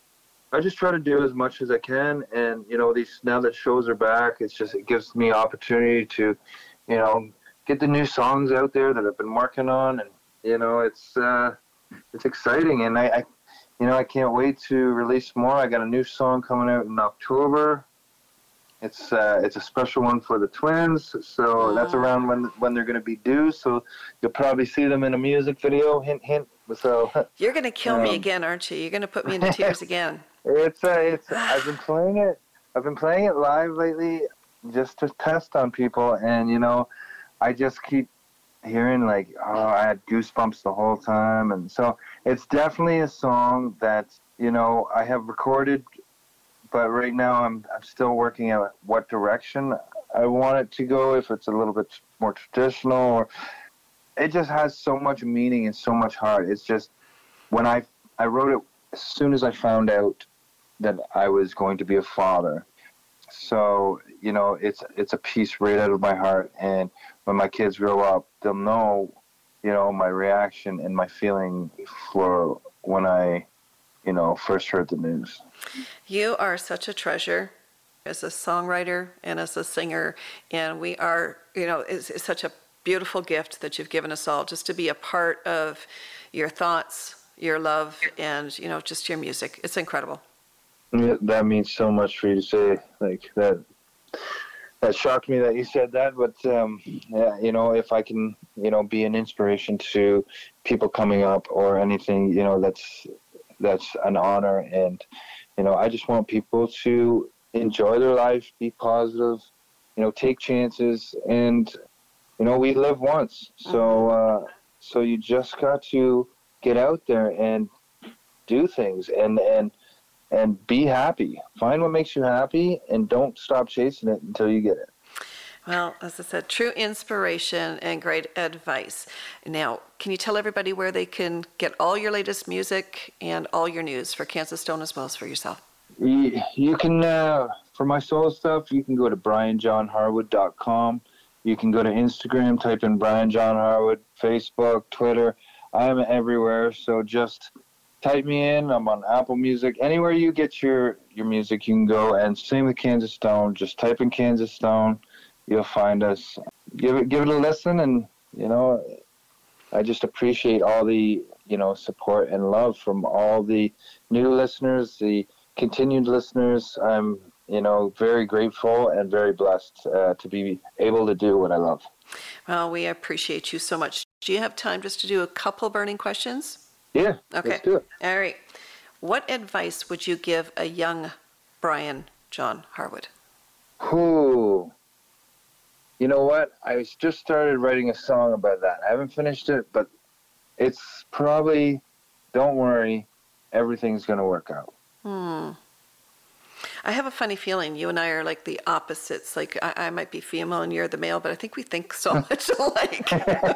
I just try to do as much as I can, and you know, these now that shows are back, it's just it gives me opportunity to, you know, get the new songs out there that I've been working on, and you know, it's uh, it's exciting, and I, I You know, I can't wait to release more. I got a new song coming out in October. It's uh, it's a special one for the twins, so oh. that's around when when they're going to be due. So you'll probably see them in a music video. Hint, hint. So
you're going to kill um, me again, aren't you? You're going to put me into tears again.
It's uh, it's. I've been playing it. I've been playing it live lately, just to test on people, and you know, I just keep hearing like, oh, I had goosebumps the whole time. And so it's definitely a song that, you know, I have recorded, but right now I'm I'm still working out what direction I want it to go, if it's a little bit more traditional, or it just has so much meaning and so much heart. It's just, when I I wrote it as soon as I found out that I was going to be a father. So, you know, it's it's a piece right out of my heart, and when my kids grow up, they'll know, you know, my reaction and my feeling for when I, you know, first heard the news.
You are such a treasure as a songwriter and as a singer, and we are, you know, it's, it's such a beautiful gift that you've given us all, just to be a part of your thoughts, your love, and, you know, just your music. It's incredible.
That means so much for you to say, like that. That shocked me that you said that, but um, yeah, you know, if I can, you know, be an inspiration to people coming up or anything, you know, that's that's an honor. And you know, I just want people to enjoy their life, be positive, you know, take chances, and you know, we live once, so uh, so you just got to get out there and do things and and. And be happy. Find what makes you happy, and don't stop chasing it until you get it.
Well, as I said, true inspiration and great advice. Now, can you tell everybody where they can get all your latest music and all your news for Kansas Stone as well as for yourself?
You, you can, uh, for my solo stuff, you can go to brian john harwood dot com. You can go to Instagram, type in Brian John Harwood, Facebook, Twitter. I am everywhere, so just type me in. I'm on Apple Music. Anywhere you get your, your music, you can go. And same with Kansas Stone. Just type in Kansas Stone. You'll find us. Give it, give it a listen. And, you know, I just appreciate all the, you know, support and love from all the new listeners, the continued listeners. I'm, you know, very grateful and very blessed uh, to be able to do what I love.
Well, we appreciate you so much. Do you have time just to do a couple burning questions?
Yeah,
okay.
Let's do it.
All right. What advice would you give a young Brian John Harwood?
Ooh. You know what? I just started writing a song about that. I haven't finished it, but it's probably, don't worry, everything's going to work out.
Hmm. I have a funny feeling you and I are like the opposites. Like I, I might be female and you're the male, but I think we think so much alike.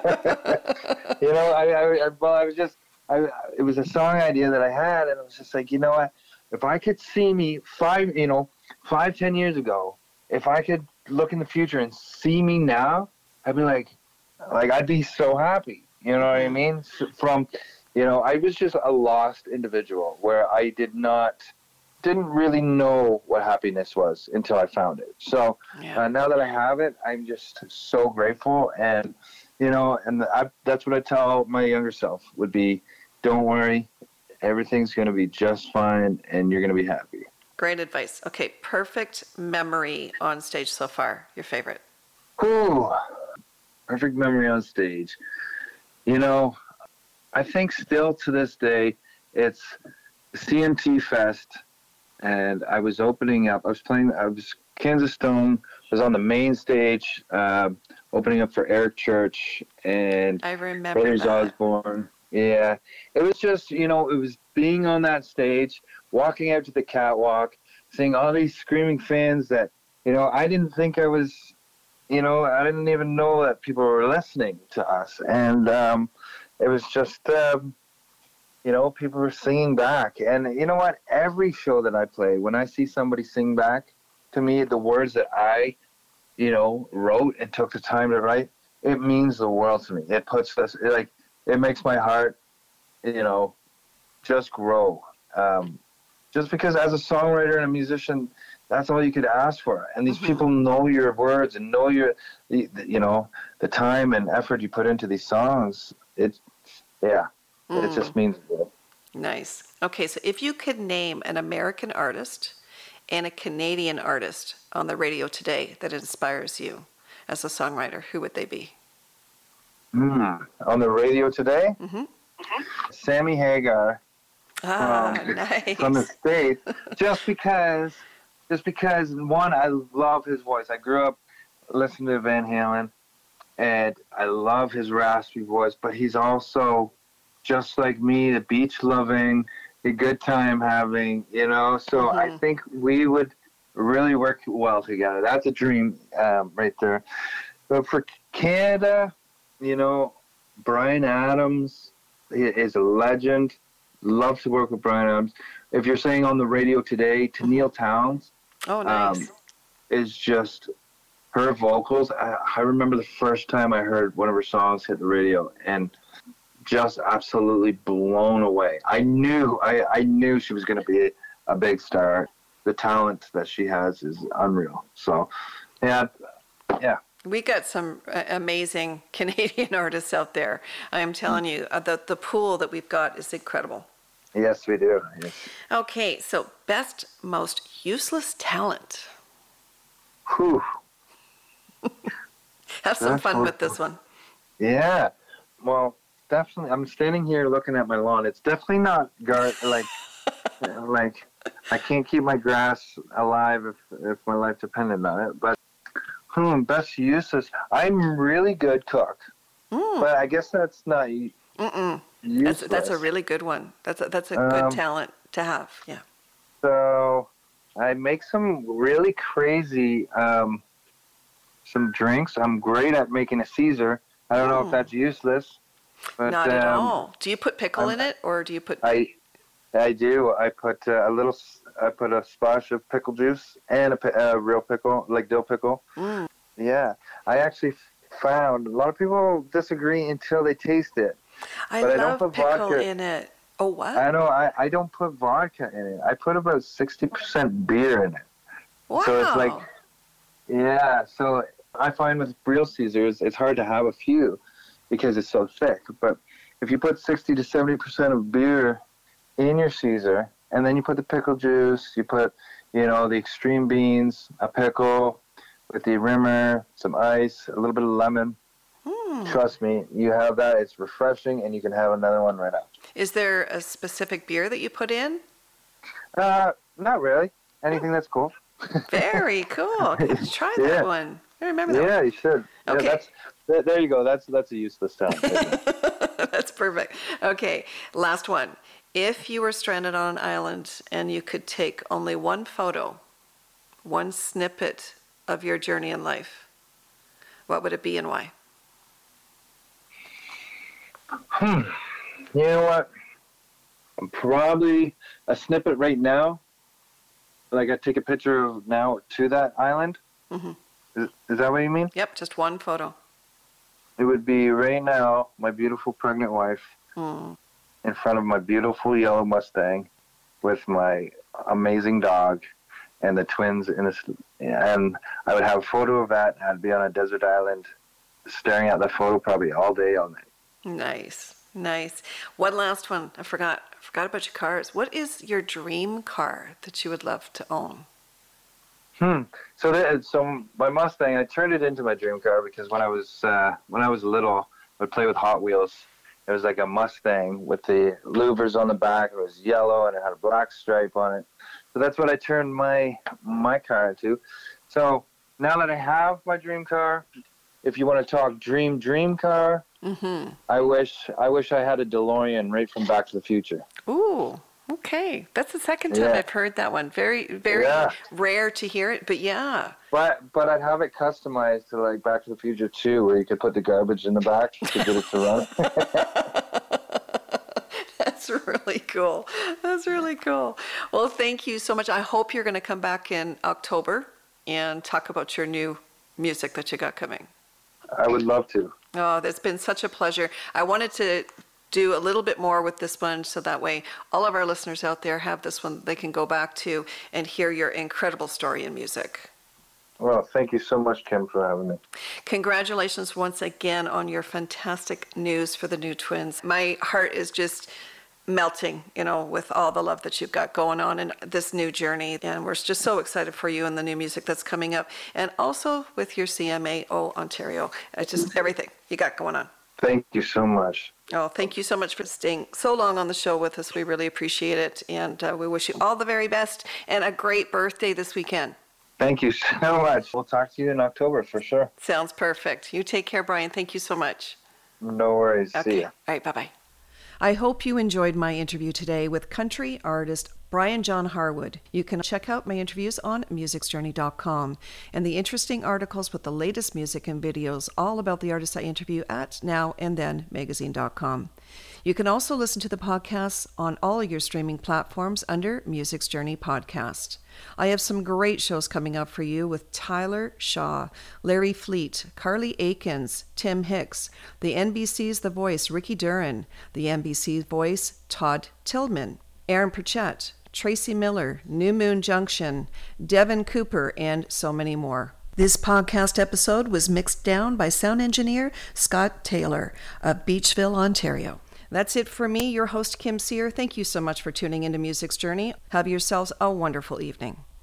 You know, I, I, I, well, I was just, I, it was a song idea that I had, and it was just like, you know what? If I could see me five, you know, five, ten years ago, if I could look in the future and see me now, I'd be like, like I'd be so happy. You know what I mean? From, you know, I was just a lost individual where I did not. didn't really know what happiness was until I found it. So yeah. uh, now that I have it, I'm just so grateful. And, you know, and I, that's what I tell my younger self would be, don't worry, everything's going to be just fine and you're going to be happy.
Great advice. Okay, perfect memory on stage so far. Your favorite?
Ooh, perfect memory on stage. You know, I think still to this day, it's C N T Fest. And I was opening up, I was playing, I was, Kansas Stone was on the main stage, uh, opening up for Eric Church and
I remember
Brothers
that.
Osborne. Yeah. It was just, you know, it was being on that stage, walking out to the catwalk, seeing all these screaming fans that, you know, I didn't think I was, you know, I didn't even know that people were listening to us. And um, it was just, um, you know, people were singing back. And you know what? Every show that I play, when I see somebody sing back to me, the words that I, you know, wrote and took the time to write, it means the world to me. It puts this, it like, it makes my heart, you know, just grow. Um, just because as a songwriter and a musician, that's all you could ask for. And these mm-hmm. people know your words and know your, the, the, you know, the time and effort you put into these songs. It, yeah. Mm. It just means it.
Nice. Okay, so if you could name an American artist and a Canadian artist on the radio today that inspires you as a songwriter, who would they be?
Mm. On the radio today?
Mm-hmm. Mm-hmm.
Sammy Hagar.
Ah,
from,
nice.
From the States. Just because, just because, one, I love his voice. I grew up listening to Van Halen, and I love his raspy voice, but he's also just like me, the beach loving, the good time having, you know. So mm-hmm. I think we would really work well together. That's a dream um, right there. But for Canada, you know, Bryan Adams is a legend. Love to work with Bryan Adams. If you're saying on the radio today, Tenille Townes
oh, nice.
um, is just her vocals. I, I remember the first time I heard one of her songs hit the radio, and just absolutely blown away. I knew, I, I knew she was going to be a big star. The talent that she has is unreal. So, yeah, yeah.
We got some uh, amazing Canadian artists out there. I am telling you, uh, the the pool that we've got is incredible.
Yes, we do. Yes.
Okay, so best, most useless talent.
Whew.
Have some
That's
fun
horrible.
with this one.
Yeah. Well, definitely. I'm standing here looking at my lawn. It's definitely not gar- like like I can't keep my grass alive if if my life depended on it. But hmm, best useless. I'm really good cook, mm. but I guess that's not
Mm-mm. That's that's a really good one. That's a, that's a
um,
good talent to have. Yeah.
So I make some really crazy um, some drinks. I'm great at making a Caesar. I don't mm. know if that's useless. But,
Not at
um,
all. Do you put pickle
I'm,
in it, or do you put?
I I do. I put uh, a little. I put a splash of pickle juice and a, a real pickle, like dill pickle.
Mm.
Yeah, I actually found a lot of people disagree until they taste it.
I
but
love
I don't put
pickle
vodka.
in it. Oh, wow.
I know, I, I don't put vodka in it. I put about sixty percent beer in it.
Wow.
So it's like, yeah, so I find with real Caesars, it's hard to have a few because it's so thick. But if you put sixty to seventy percent of beer in your Caesar, and then you put the pickle juice, you put, you know, the extreme beans, a pickle with the rimmer, some ice, a little bit of lemon. Mm. Trust me, you have that. It's refreshing, and you can have another one right after.
Is there a specific beer that you put in?
Uh, not really. Anything that's cool.
Very cool. Let's try that yeah. one. I remember that.
Yeah,
one.
you should.
Okay.
Yeah, that's, th- there you go. That's that's a useless sound.
That's perfect. Okay, last one. If you were stranded on an island and you could take only one photo, one snippet of your journey in life, what would it be and why?
Hmm. You know what? Probably a snippet right now. Like I take a picture of now to that island. Mm-hmm. Is, is that what you mean?
Yep, just one photo.
It would be right now, my beautiful pregnant wife mm. in front of my beautiful yellow Mustang with my amazing dog and the twins in this, and I would have a photo of that. I'd be on a desert island staring at the photo probably all day, all night.
Nice, nice. One last one. I forgot. I forgot about your cars. What is your dream car that you would love to own?
Hmm. So, that, so my Mustang, I turned it into my dream car because when I was uh, when I was little, I would play with Hot Wheels. It was like a Mustang with the louvers on the back. It was yellow and it had a black stripe on it. So that's what I turned my my car into. So now that I have my dream car, if you want to talk dream dream car, mm-hmm. I wish I wish I had a DeLorean right from Back to the Future.
Ooh. Okay, that's the second time yeah. I've heard that one. Very, very yeah. rare to hear it, but yeah.
But but I'd have it customized to like Back to the Future two, where you could put the garbage in the back to get it to run.
That's really cool. That's really cool. Well, thank you so much. I hope you're going to come back in October and talk about your new music that you got coming.
I would love to.
Oh, that's been such a pleasure. I wanted to do a little bit more with this one so that way all of our listeners out there have this one they can go back to and hear your incredible story in music.
Well, thank you so much, Kim, for having me.
Congratulations once again on your fantastic news for the new twins. My heart is just melting, you know, with all the love that you've got going on in this new journey. And we're just so excited for you and the new music that's coming up. And also with your C M A O Ontario. It's just everything you got going on.
Thank you so much.
Oh, thank you so much for staying so long on the show with us. We really appreciate it. And uh, we wish you all the very best and a great birthday this weekend.
Thank you so much. We'll talk to you in October for sure.
Sounds perfect. You take care, Brian. Thank you so much.
No worries.
Okay.
See ya.
All right. Bye-bye. I hope you enjoyed my interview today with country artist Brian John Harwood. You can check out my interviews on musics journey dot com and the interesting articles with the latest music and videos all about the artists I interview at now and then magazine dot com. You can also listen to the podcasts on all your streaming platforms under Music's Journey Podcast. I have some great shows coming up for you with Tyler Shaw, Larry Fleet, Carly Aikens, Tim Hicks, the N B C's The Voice, Ricky Duran, the N B C Voice, Todd Tillman, Aaron Pritchett, Tracy Miller, New Moon Junction, Devin Cooper, and so many more. This podcast episode was mixed down by sound engineer Scott Taylor of Beachville, Ontario. That's it for me, your host, Kim Sear. Thank you so much for tuning into Music's Journey. Have yourselves a wonderful evening.